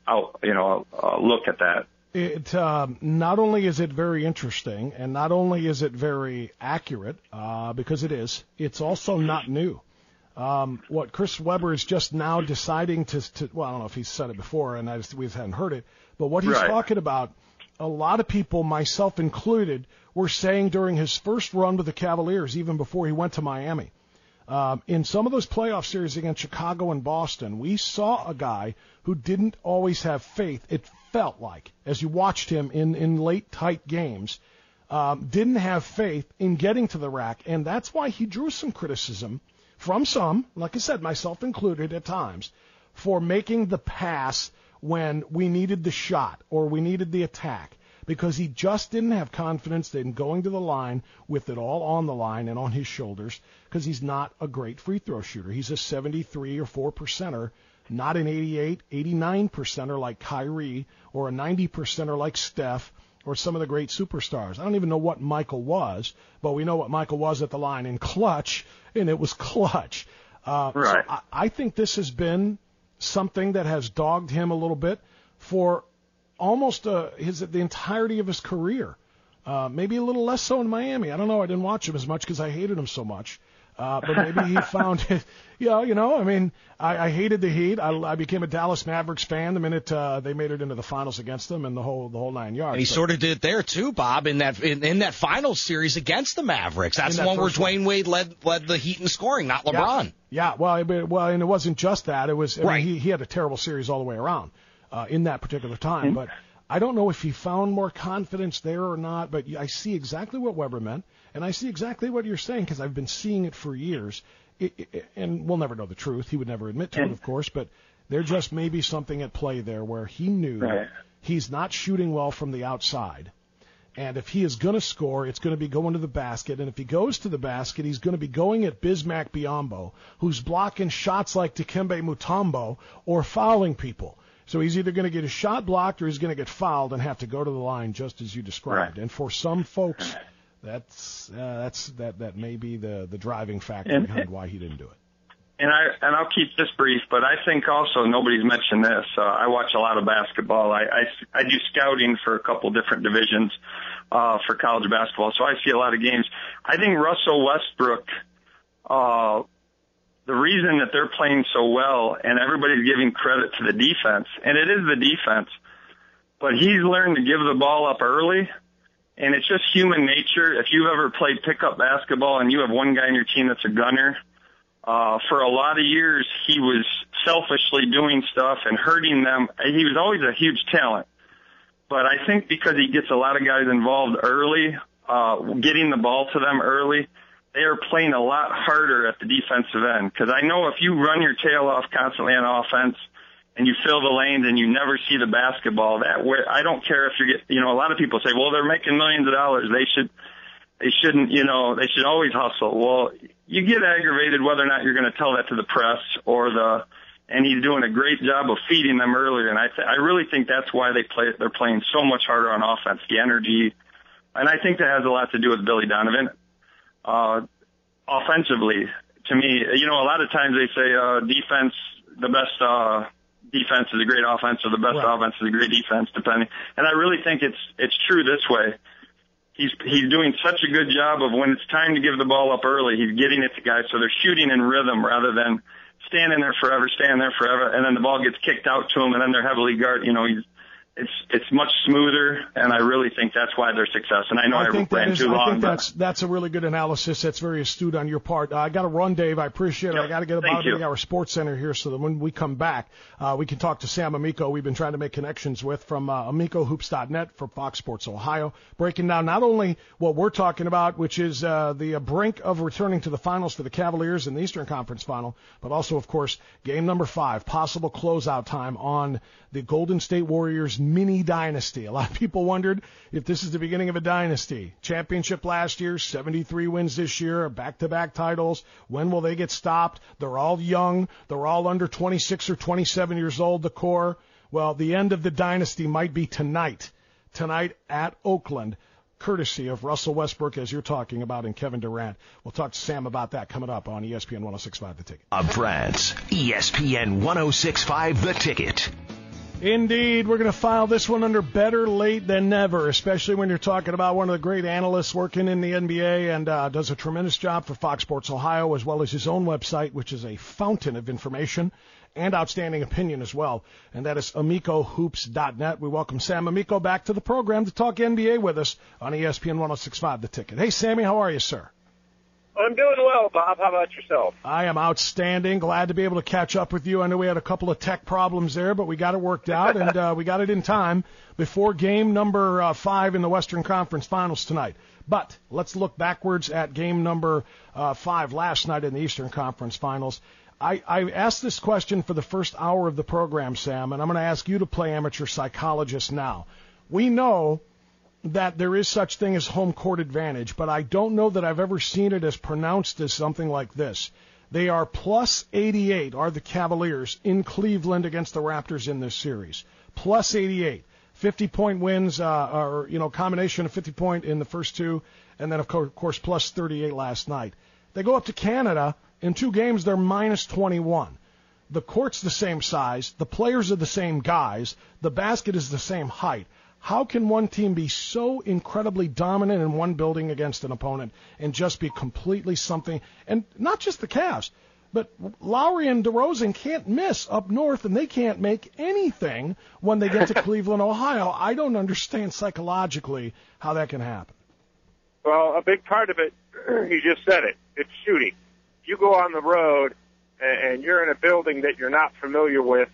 look at that. It not only is it very interesting, and not only is it very accurate, because it is, it's also not new. What Chris Webber is just now deciding to well, I don't know if he's said it before, and we just hadn't heard it, but what he's talking about, a lot of people, myself included, were saying during his first run with the Cavaliers, even before he went to Miami. In some of those playoff series against Chicago and Boston, we saw a guy who didn't always have faith. It felt like, as you watched him in late, tight games, didn't have faith in getting to the rack, and that's why he drew some criticism from some, like I said, myself included at times, for making the pass when we needed the shot or we needed the attack, because he just didn't have confidence in going to the line with it all on the line and on his shoulders, because he's not a great free throw shooter. He's a 73 or 4%er, not an 88, 89%er like Kyrie or a 90%er like Steph or some of the great superstars. I don't even know what Michael was, but we know what Michael was at the line in clutch, and it was clutch. So I think this has been something that has dogged him a little bit for almost the entirety of his career. Maybe a little less so in Miami. I don't know. I didn't watch him as much because I hated him so much. But maybe he found it. I hated the Heat. I became a Dallas Mavericks fan the minute they made it into the finals against them, and the whole 9 yards. And he sort of did it there too, Bob, in that finals series against the Mavericks. That's the one where Dwayne Wade led the Heat in scoring, not LeBron. Yeah. Well, and it wasn't just that. It was he had a terrible series all the way around in that particular time. But I don't know if he found more confidence there or not. But I see exactly what Webber meant. And I see exactly what you're saying because I've been seeing it for years. And we'll never know the truth. He would never admit to it, of course. But there just may be something at play there where he knew he's not shooting well from the outside. And if he is going to score, it's going to be going to the basket. And if he goes to the basket, he's going to be going at Bismack Biyombo, who's blocking shots like Dikembe Mutombo or fouling people. So he's either going to get his shot blocked or he's going to get fouled and have to go to the line just as you described. And for some folks, that may be the driving factor behind why he didn't do it. And I'll keep this brief, but I think also nobody's mentioned this. I watch a lot of basketball. I do scouting for a couple different divisions for college basketball, so I see a lot of games. I think Russell Westbrook, the reason that they're playing so well, and everybody's giving credit to the defense, and it is the defense, but he's learned to give the ball up early. And it's just human nature. If you've ever played pickup basketball and you have one guy on your team that's a gunner, for a lot of years he was selfishly doing stuff and hurting them. He was always a huge talent. But I think because he gets a lot of guys involved early, getting the ball to them early, they are playing a lot harder at the defensive end. Because I know if you run your tail off constantly on offense and you fill the lanes and you never see the basketball. I don't care if a lot of people say, well, they're making millions of dollars. They shouldn't, they should always hustle. Well, you get aggravated whether or not you're going to tell that to the press and he's doing a great job of feeding them earlier. And I really think that's why they're playing so much harder on offense, the energy. And I think that has a lot to do with Billy Donovan. Offensively, to me, a lot of times they say, defense, the best, defense is a great offense, or the best offense is a great defense, depending. And I really think it's true this way. He's doing such a good job of when it's time to give the ball up early, he's getting it to guys so they're shooting in rhythm rather than standing there forever, and then the ball gets kicked out to them, and then they're heavily guarded. It's much smoother, and I really think that's why they're success. And I know I ran too long. I think that's a really good analysis. That's very astute on your part. I got to run, Dave. I appreciate it. I got to get about to our Sports Center here so that when we come back, we can talk to Sam Amico. We've been trying to make connections with from AmicoHoops.net for Fox Sports Ohio, breaking down not only what we're talking about, which is the brink of returning to the finals for the Cavaliers in the Eastern Conference Final, but also, of course, game number 5, possible closeout time on the Golden State Warriors mini dynasty. A lot of people wondered if this is the beginning of a dynasty. Championship last year, 73 wins this year, back-to-back titles. When will they get stopped? They're all young. They're all under 26 or 27 years old, the core. Well, the end of the dynasty might be tonight at Oakland, courtesy of Russell Westbrook, as you're talking about, and Kevin Durant. We'll talk to Sam about that coming up on ESPN 106.5 The Ticket. Of France, ESPN 106.5 The Ticket. Indeed, we're going to file this one under better late than never, especially when you're talking about one of the great analysts working in the NBA and does a tremendous job for Fox Sports Ohio, as well as his own website, which is a fountain of information and outstanding opinion as well, and that is AmicoHoops.net. We welcome Sam Amico back to the program to talk NBA with us on ESPN 106.5 The Ticket. Hey, Sammy, how are you, sir? I'm doing well, Bob. How about yourself? I am outstanding. Glad to be able to catch up with you. I know we had a couple of tech problems there, but we got it worked out, and we got it in time before game number 5 in the Western Conference Finals tonight. But let's look backwards at game number 5 last night in the Eastern Conference Finals. I asked this question for the first hour of the program, Sam, and I'm going to ask you to play amateur psychologist now. We know that there is such thing as home court advantage, but I don't know that I've ever seen it as pronounced as something like this. They are plus 88, are the Cavaliers, in Cleveland against the Raptors in this series. Plus 88. 50-point wins, combination of 50-point in the first two, and then, of course, plus 38 last night. They go up to Canada. In 2 games, they're minus 21. The court's the same size. The players are the same guys. The basket is the same height. How can one team be so incredibly dominant in one building against an opponent and just be completely something? And not just the Cavs, but Lowry and DeRozan can't miss up north, and they can't make anything when they get to Cleveland, Ohio. I don't understand psychologically how that can happen. Well, a big part of it, you just said it, it's shooting. You go on the road and you're in a building that you're not familiar with,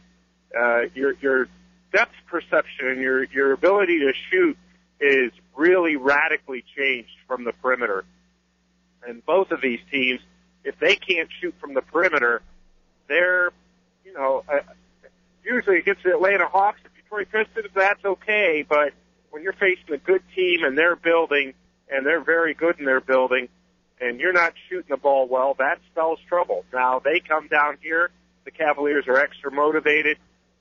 your depth perception, your ability to shoot is really radically changed from the perimeter. And both of these teams, if they can't shoot from the perimeter, they're, usually against the Atlanta Hawks, the Detroit Pistons, that's okay, but when you're facing a good team and they're building, and they're very good in their building, and you're not shooting the ball well, that spells trouble. Now, they come down here, the Cavaliers are extra motivated,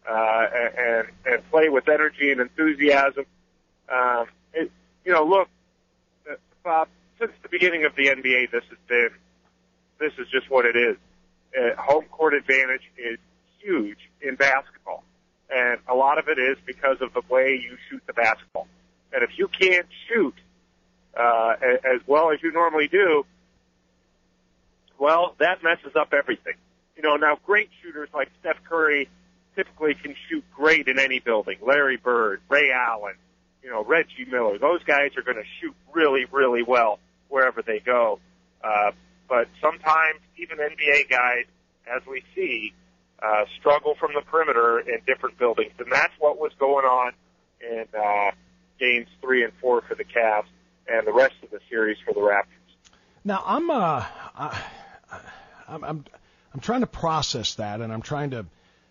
and play with energy and enthusiasm. Look, Bob, since the beginning of the NBA, this is just what it is. Home court advantage is huge in basketball, and a lot of it is because of the way you shoot the basketball. And if you can't shoot as well as you normally do, well, that messes up everything. Now great shooters like Steph Curry typically can shoot great in any building. Larry Bird, Ray Allen, Reggie Miller. Those guys are going to shoot really, really well wherever they go. But sometimes even NBA guys, as we see, struggle from the perimeter in different buildings. And that's what was going on in games 3 and 4 for the Cavs and the rest of the series for the Raptors. Now, I'm trying to process that, and I'm trying to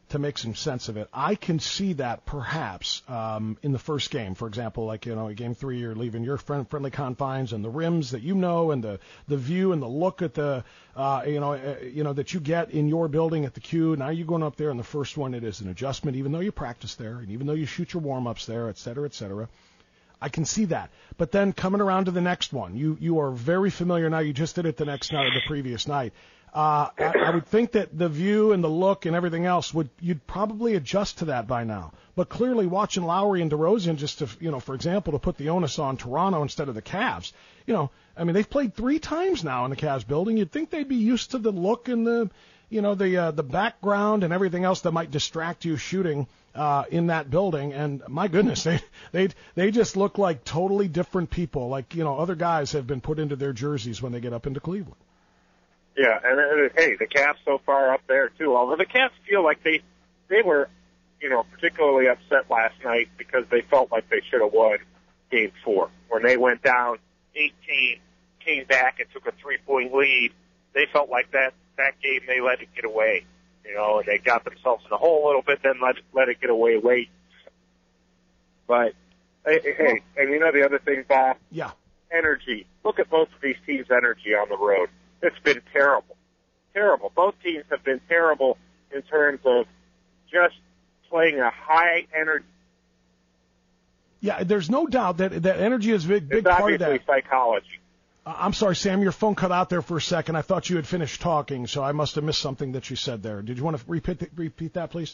to make some sense of it. I can see that perhaps in the first game, for example, like, game 3, you're leaving your friendly confines and the rims that and the view and the look at the that you get in your building at the Q. Now you're going up there, and the first one, it is an adjustment, even though you practice there and even though you shoot your warm-ups there, et cetera, et cetera. I can see that. But then coming around to the next one, you are very familiar now. You just did it the previous night. I would think that the view and the look and everything else you'd probably adjust to that by now. But clearly, watching Lowry and DeRozan, just to for example, to put the onus on Toronto instead of the Cavs. They've played 3 times now in the Cavs building. You'd think they'd be used to the look and the background and everything else that might distract you shooting in that building. And my goodness, they just look like totally different people. Like other guys have been put into their jerseys when they get up into Cleveland. Yeah, and hey, the Cavs so far up there too. Although the Cavs feel like they were, particularly upset last night because they felt like they should have won Game 4 when they went down 18, came back and took a 3-point lead. They felt like that game they let it get away, and they got themselves in a hole a little bit, then let it get away late. But hey, and the other thing, Bob? Yeah. Energy. Look at both of these teams' energy on the road. It's been terrible. Terrible. Both teams have been terrible in terms of just playing a high energy. Yeah, there's no doubt that energy is a big part of that. It's obviously psychology. I'm sorry, Sam, your phone cut out there for a second. I thought you had finished talking, so I must have missed something that you said there. Did you want to repeat that, please?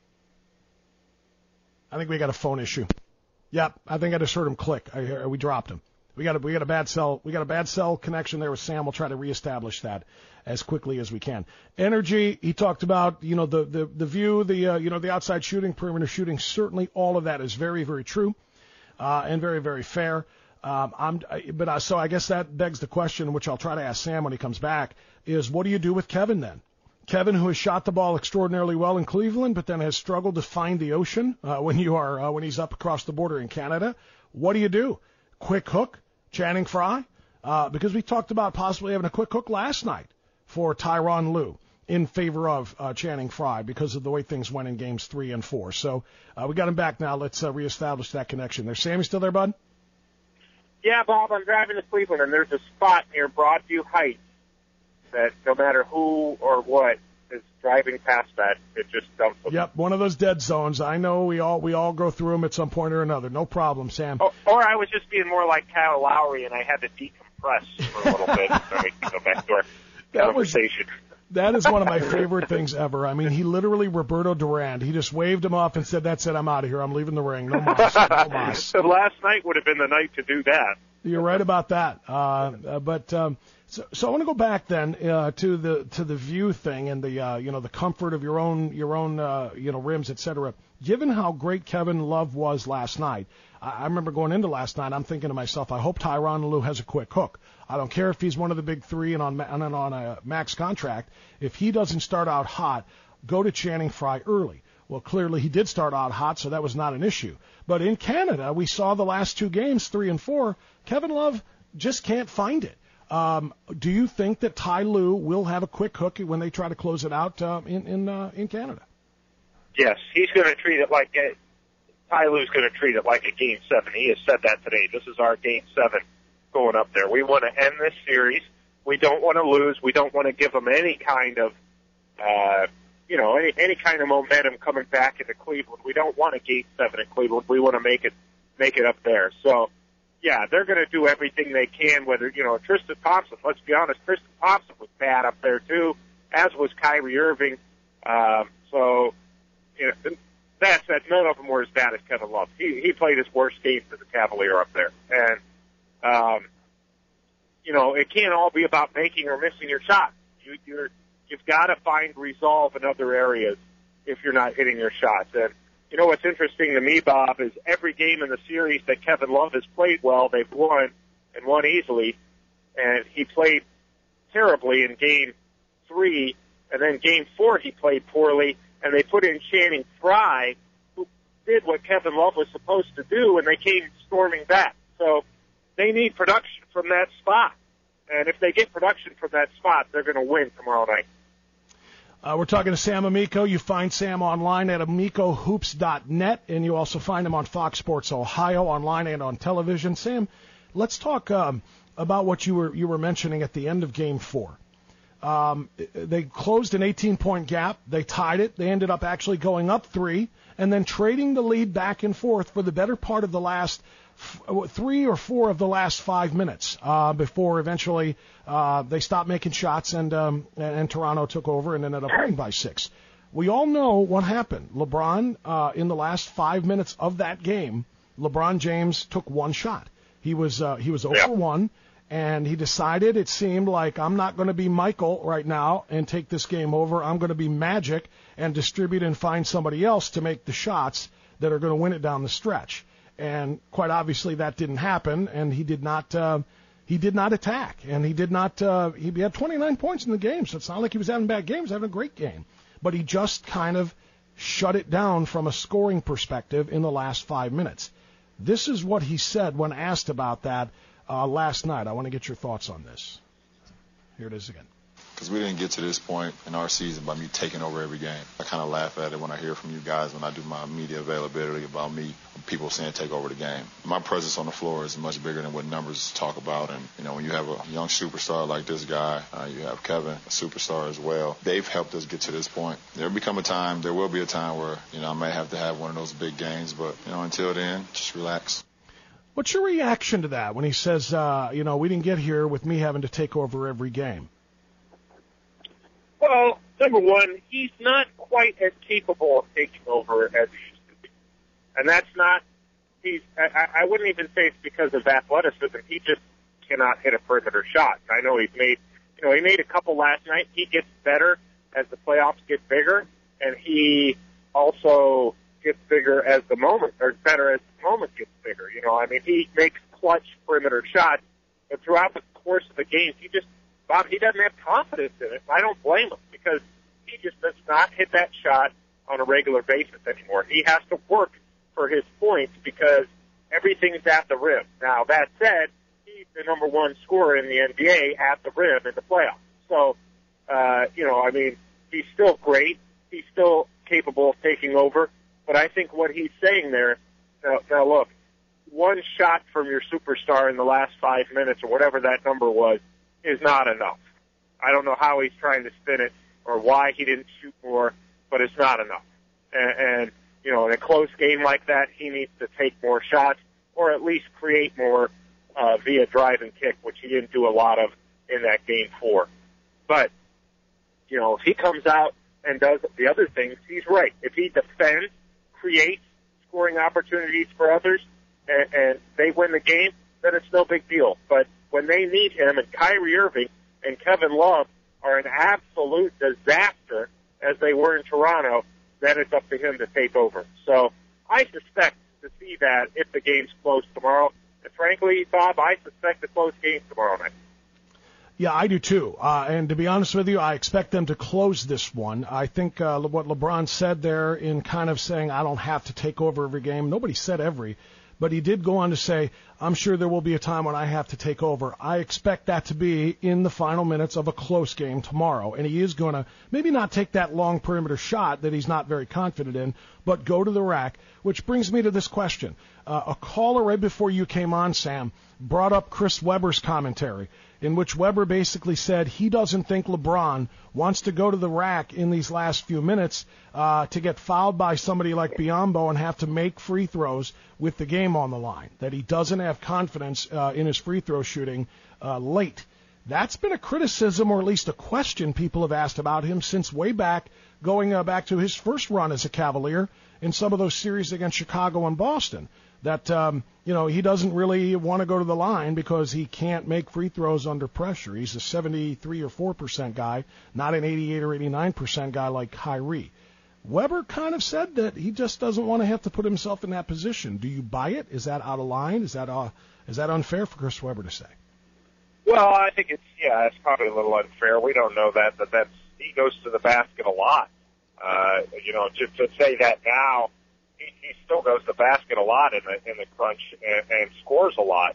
I think we got a phone issue. Yep, I think I just heard him click. We dropped him. We got a bad cell connection there with Sam. We'll try to reestablish that as quickly as we can. Energy, he talked about, the view, the outside shooting, perimeter shooting. Certainly all of that is very, very true, and very, very fair. So I guess that begs the question, which I'll try to ask Sam when he comes back, is what do you do with Kevin then? Kevin, who has shot the ball extraordinarily well in Cleveland, but then has struggled to find the ocean when he's up across the border in Canada. What do you do? Quick hook? Channing Frye, because we talked about possibly having a quick hook last night for Tyronn Lue in favor of Channing Frye because of the way things went in games 3 and 4. So we got him back now. Let's reestablish that connection there. Sam, you still there, bud? Yeah, Bob, I'm driving to Cleveland, and there's a spot near Broadview Heights that no matter who or what is driving past that, it just dumps them. Yep, one of those dead zones. I know we all go through them at some point or another. No problem, Sam. Or I was just being more like Kyle Lowry, and I had to decompress for a little bit so we can go back to our conversation. That is one of my favorite things ever. I mean, he literally, Roberto Durand, he just waved him off and said, that's it, I'm out of here. I'm leaving the ring. No mas. No mas. So last night would have been the night to do that. You're right about that. So I want to go back then to the view thing and the comfort of your own rims, etc. Given how great Kevin Love was last night, I remember going into last night, I'm thinking to myself, I hope Tyronn Lue has a quick hook. I don't care if he's one of the big 3 and on a max contract. If he doesn't start out hot, go to Channing Frye early. Well, clearly he did start out hot, so that was not an issue. But in Canada, we saw the last 2 games, 3 and 4, Kevin Love just can't find it. Do you think that Ty Lue will have a quick hook when they try to close it out in Canada? Yes, he's going to treat it like Ty Lue's going to treat it like a Game 7. He has said that today. This is our Game 7 going up there. We want to end this series. We don't want to lose. We don't want to give them any kind of, any kind of momentum coming back into Cleveland. We don't want a Game 7 in Cleveland. We want to make it up there. So, yeah, they're going to do everything they can, whether, Tristan Thompson, let's be honest, Tristan Thompson was bad up there too, as was Kyrie Irving. That said, none of them were as bad as Kevin Love. He played his worst game for the Cavalier up there. And, it can't all be about making or missing your shot. You've got to find resolve in other areas if you're not hitting your shots. And, what's interesting to me, Bob, is every game in the series that Kevin Love has played well, they've won and won easily. And he played terribly in Game 3, and then Game 4 he played poorly, and they put in Channing Frye, who did what Kevin Love was supposed to do, and they came storming back. So they need production from that spot. And if they get production from that spot, they're going to win tomorrow night. We're talking to Sam Amico. You find Sam online at amicohoops.net, and you also find him on Fox Sports Ohio, online and on television. Sam, let's talk about what you were mentioning at the end of Game 4. They closed an 18-point gap. They tied it. They ended up actually going up 3 and then trading the lead back and forth for the better part of the last 3 or 4 of the last 5 minutes before eventually they stopped making shots and Toronto took over and ended up winning by 6. We all know what happened. LeBron, in the last 5 minutes of that game, LeBron James took one shot. He was 0 for 1. And he decided, it seemed like, I'm not going to be Michael right now and take this game over. I'm going to be Magic and distribute and find somebody else to make the shots that are going to win it down the stretch. And quite obviously that didn't happen, and he did not attack. And he had 29 points in the game, so it's not like he was having a bad game. He was having a great game. But he just kind of shut it down from a scoring perspective in the last 5 minutes. This is what he said when asked about that last night. I want to get your thoughts on this. Here it is again. Because we didn't get to this point in our season by me taking over every game. I kind of laugh at it when I hear from you guys when I do my media availability about me, people saying take over the game. My presence on the floor is much bigger than what numbers talk about. And, you know, when you have a young superstar like this guy, you have Kevin, a superstar as well, they've helped us get to this point. There will be a time where, you know, I may have to have one of those big games. But, you know, until then, just relax. What's your reaction to that when he says, we didn't get here with me having to take over every game? Well, number one, he's not quite as capable of taking over as he used to be. And that's not, I wouldn't even say it's because of athleticism. He just cannot hit a perimeter shot. I know he made a couple last night. He gets better as the playoffs get bigger, and he also gets bigger as the moment, or better as the moment gets bigger. You know, I mean, he makes clutch perimeter shots, but throughout the course of the games, he doesn't have confidence in it. I don't blame him, because he just does not hit that shot on a regular basis anymore. He has to work for his points because everything's at the rim. Now, that said, he's the number one scorer in the NBA at the rim in the playoffs. So, he's still great. He's still capable of taking over. But I think what he's saying there, now look, one shot from your superstar in the last 5 minutes or whatever that number was is not enough. I don't know how he's trying to spin it or why he didn't shoot more, but it's not enough. And in a close game like that, he needs to take more shots or at least create more via drive and kick, which he didn't do a lot of in that Game 4. But, if he comes out and does the other things, he's right. If he defends, creates scoring opportunities for others, and they win the game, then it's no big deal. But when they need him, and Kyrie Irving and Kevin Love are an absolute disaster as they were in Toronto, then it's up to him to take over. So I suspect to see that if the game's close tomorrow. And frankly, Bob, I suspect a close game tomorrow night. Yeah, I do too. And to be honest with you, I expect them to close this one. I think what LeBron said there in kind of saying, I don't have to take over every game. Nobody said every, but he did go on to say, I'm sure there will be a time when I have to take over. I expect that to be in the final minutes of a close game tomorrow. And he is going to maybe not take that long perimeter shot that he's not very confident in, but go to the rack, which brings me to this question. A caller right before you came on, Sam, brought up Chris Webber's commentary, in which Webber basically said he doesn't think LeBron wants to go to the rack in these last few minutes to get fouled by somebody like Biyombo and have to make free throws with the game on the line, that he doesn't have confidence in his free throw shooting late. That's been a criticism, or at least a question people have asked about him since way back, going back to his first run as a Cavalier in some of those series against Chicago and Boston. That, he doesn't really want to go to the line because he can't make free throws under pressure. He's a 73 or 4% guy, not an 88 or 89% guy like Kyrie. Webber kind of said that he just doesn't want to have to put himself in that position. Do you buy it? Is that out of line? Is that unfair for Chris Webber to say? Well, I think it's probably a little unfair. We don't know that, but he goes to the basket a lot. To say that now, he still goes to the basket a lot in the crunch and scores a lot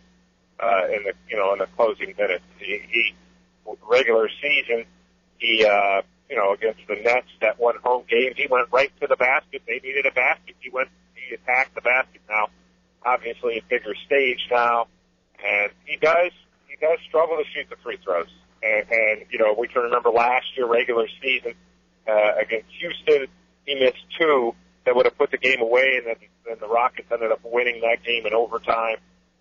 in the closing minutes. He regular season, he against the Nets, that one home game. He went right to the basket. They needed a basket. He attacked the basket now. Obviously a bigger stage now. And he does struggle to shoot the free throws. And we can remember last year, regular season, against Houston, he missed 2 that would have put the game away, and then the Rockets ended up winning that game in overtime.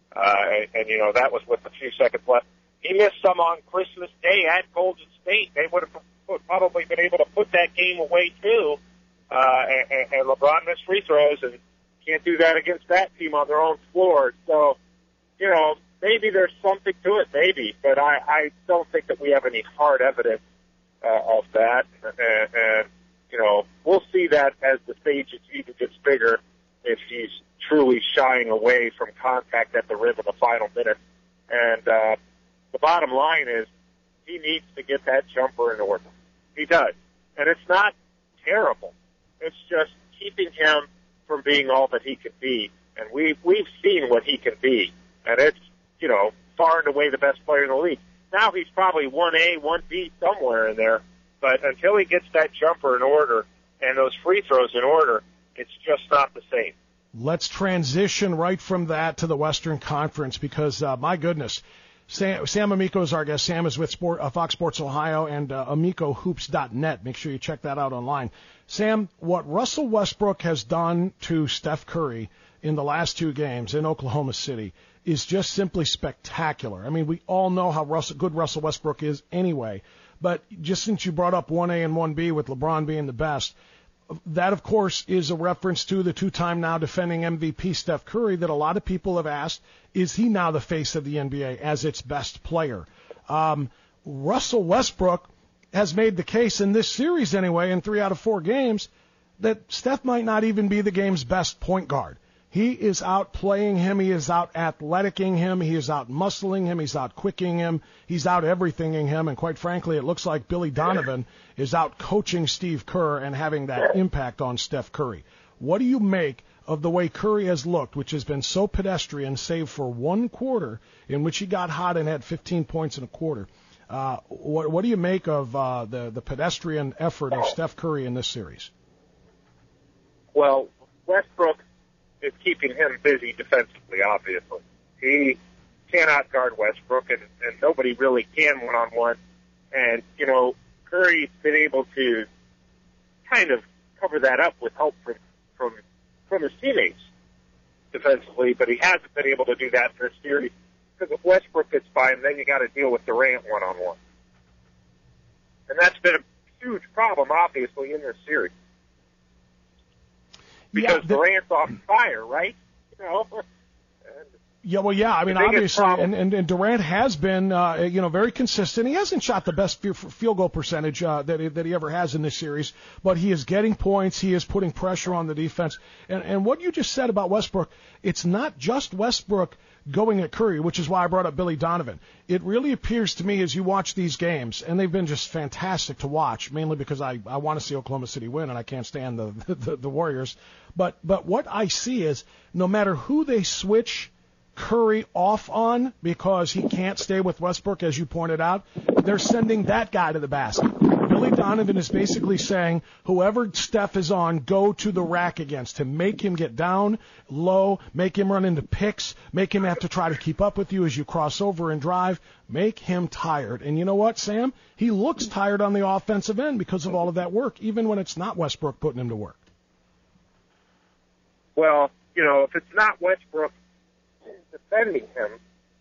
And that was with a few seconds left. He missed some on Christmas Day at Golden State. They would have probably been able to put that game away too. And LeBron missed free throws and can't do that against that team on their own floor. So, maybe there's something to it, maybe, but I don't think that we have any hard evidence of that. And we'll see that as the stage even gets bigger, if he's truly shying away from contact at the rim in the final minute. And the bottom line is he needs to get that jumper in order. He does. And it's not terrible. It's just keeping him from being all that he can be. And we've seen what he can be. And it's, far and away the best player in the league. Now he's probably 1A, 1B, somewhere in there. But until he gets that jumper in order and those free throws in order, it's just not the same. Let's transition right from that to the Western Conference because, my goodness, Sam Amico is our guest. Sam is with Fox Sports Ohio and AmicoHoops.net. Make sure you check that out online. Sam, what Russell Westbrook has done to Steph Curry in the last 2 games in Oklahoma City is just simply spectacular. I mean, we all know how good Russell Westbrook is anyway, but just since you brought up 1A and 1B with LeBron being the best, that, of course, is a reference to the 2-time now defending MVP Steph Curry that a lot of people have asked, is he now the face of the NBA as its best player? Russell Westbrook has made the case in this series anyway, in 3 out of 4 games, that Steph might not even be the game's best point guard. He is out playing him. He is out athleticing him. He is out muscling him. He's out quicking him. He's out everythinging him. And quite frankly, it looks like Billy Donovan is out coaching Steve Kerr and having that impact on Steph Curry. What do you make of the way Curry has looked, which has been so pedestrian, save for 1 quarter in which he got hot and had 15 points in a quarter? What do you make of the pedestrian effort of Steph Curry in this series? Well, Westbrook is keeping him busy defensively, obviously. He cannot guard Westbrook, and nobody really can one-on-one. And, Curry's been able to kind of cover that up with help from his teammates defensively, but he hasn't been able to do that in this series. Because if Westbrook gets by him, then you got to deal with Durant one-on-one. And that's been a huge problem, obviously, in this series. Because Durant's on fire, right? I mean, obviously, and Durant has been, very consistent. He hasn't shot the best field goal percentage that he ever has in this series, but he is getting points. He is putting pressure on the defense. And what you just said about Westbrook, it's not just Westbrook going at Curry, which is why I brought up Billy Donovan. It really appears to me as you watch these games, and they've been just fantastic to watch, mainly because I want to see Oklahoma City win, and I can't stand the Warriors. But what I see is no matter who they switch Curry off on because he can't stay with Westbrook, as you pointed out, they're sending that guy to the basket. Billy Donovan is basically saying, whoever Steph is on, go to the rack against him. Make him get down low, make him run into picks, make him have to try to keep up with you as you cross over and drive. Make him tired. And you know what, Sam? He looks tired on the offensive end because of all of that work, even when it's not Westbrook putting him to work. Well, if it's not Westbrook defending him,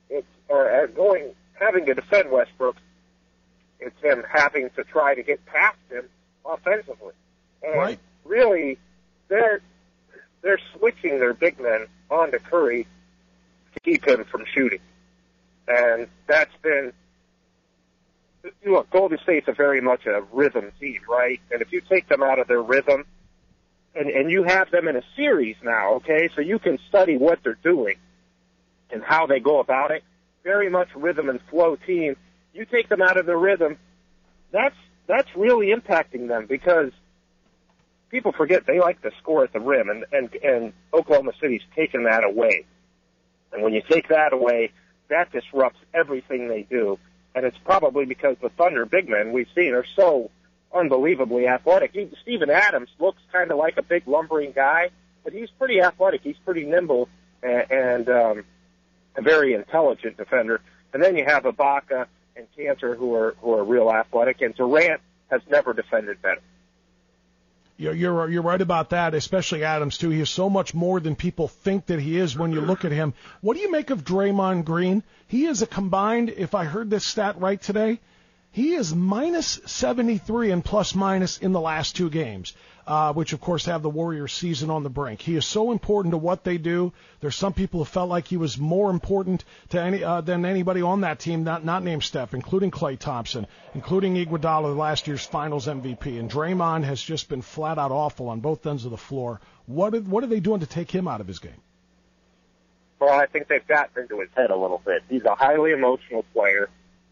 having to defend Westbrook, it's him having to try to get past him offensively. And right. Really, they're switching their big men onto Curry to keep him from shooting. And that's been, Golden State's very much a rhythm team, right? And if you take them out of their rhythm, and you have them in a series now, okay, so you can study what they're doing and how they go about it. Very much rhythm and flow team. You take them out of their rhythm, that's really impacting them because people forget they like to score at the rim, and Oklahoma City's taken that away. And when you take that away, that disrupts everything they do. And it's probably because the Thunder big men we've seen are so unbelievably athletic. Steven Adams looks kind of like a big lumbering guy, but he's pretty athletic. He's pretty nimble and a very intelligent defender. And then you have Ibaka and Cantor who are real athletic, and Durant has never defended better. You're right about that, especially Adams, too. He is so much more than people think that he is when you look at him. What do you make of Draymond Green? He is a combined, if I heard this stat right today, he is minus 73 and plus minus in the last 2 games, which, of course, have the Warriors season on the brink. He is so important to what they do. There's some people who felt like he was more important to than anybody on that team, not named Steph, including Klay Thompson, including Iguodala, last year's Finals MVP. And Draymond has just been flat-out awful on both ends of the floor. What are they doing to take him out of his game? Well, I think they've gotten into his head a little bit. He's a highly emotional player,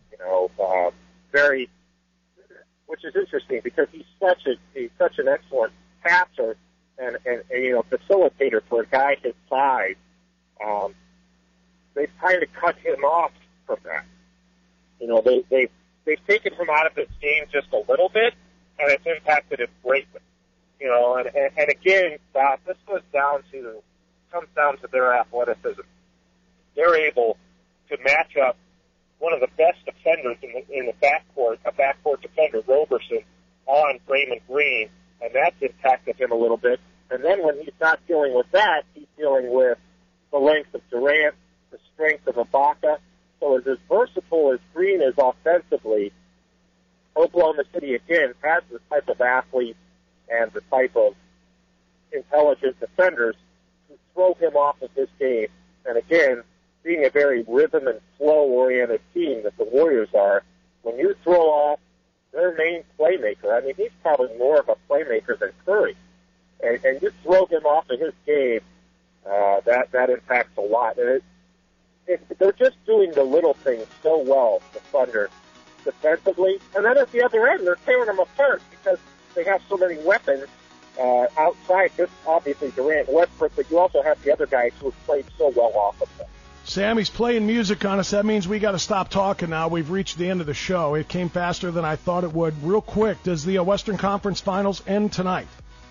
which is interesting because he's such an excellent passer and facilitator for a guy his size. They've kind of cut him off from that. They've taken him out of his game just a little bit, and it's impacted him greatly. And again, this comes down to their athleticism. They're able to match up one of the best defenders in the backcourt, a backcourt defender, Roberson, on Draymond Green, and that's impacted him a little bit. And then when he's not dealing with that, he's dealing with the length of Durant, the strength of Ibaka. So as versatile as Green is offensively, Oklahoma City, again, has the type of athletes and the type of intelligent defenders who throw him off of his game. And again, being a very rhythm and flow-oriented team that the Warriors are, when you throw off their main playmaker, I mean, he's probably more of a playmaker than Curry, and you throw him off of his game, that impacts a lot. And they're just doing the little things so well, the Thunder, defensively. And then at the other end, they're tearing them apart because they have so many weapons outside. Just obviously Durant and Westbrook, but you also have the other guys who have played so well off of them. Sammy's playing music on us. That means we got to stop talking now. We've reached the end of the show. It came faster than I thought it would. Real quick, does the Western Conference Finals end tonight?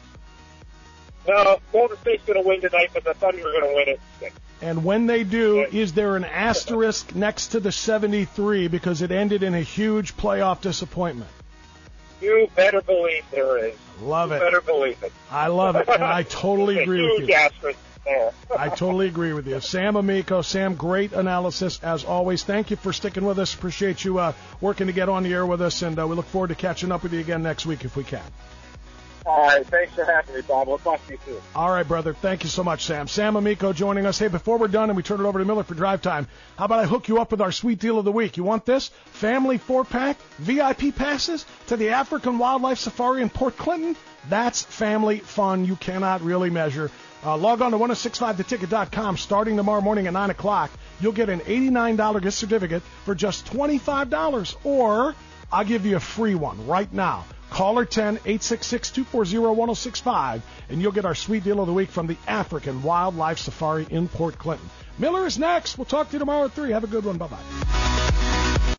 No, Golden State's going to win tonight, but the Thunder are going to win it. And when they do, is there an asterisk next to the 73 because it ended in a huge playoff disappointment? You better believe there is. Love it. You better believe it. I love it, and I totally agree with huge you. Asterisk there. I totally agree with you. Sam Amico. Sam, great analysis as always. Thank you for sticking with us. Appreciate you working to get on the air with us, and we look forward to catching up with you again next week if we can. All right, thanks for having me, Bob. We'll talk to you soon. All right, brother. Thank you so much, Sam. Sam Amico joining us. Hey, before we're done and we turn it over to Miller for drive time, how about I hook you up with our sweet deal of the week? You want this? Family 4-pack, VIP passes to the African Wildlife Safari in Port Clinton? That's family fun you cannot really measure. Log on to 1065theticket.com starting tomorrow morning at 9 o'clock. You'll get an $89 gift certificate for just $25, or I'll give you a free one right now. Caller 10-866-240-1065, and you'll get our sweet deal of the week from the African Wildlife Safari in Port Clinton. Miller is next. We'll talk to you tomorrow at 3. Have a good one. Bye-bye.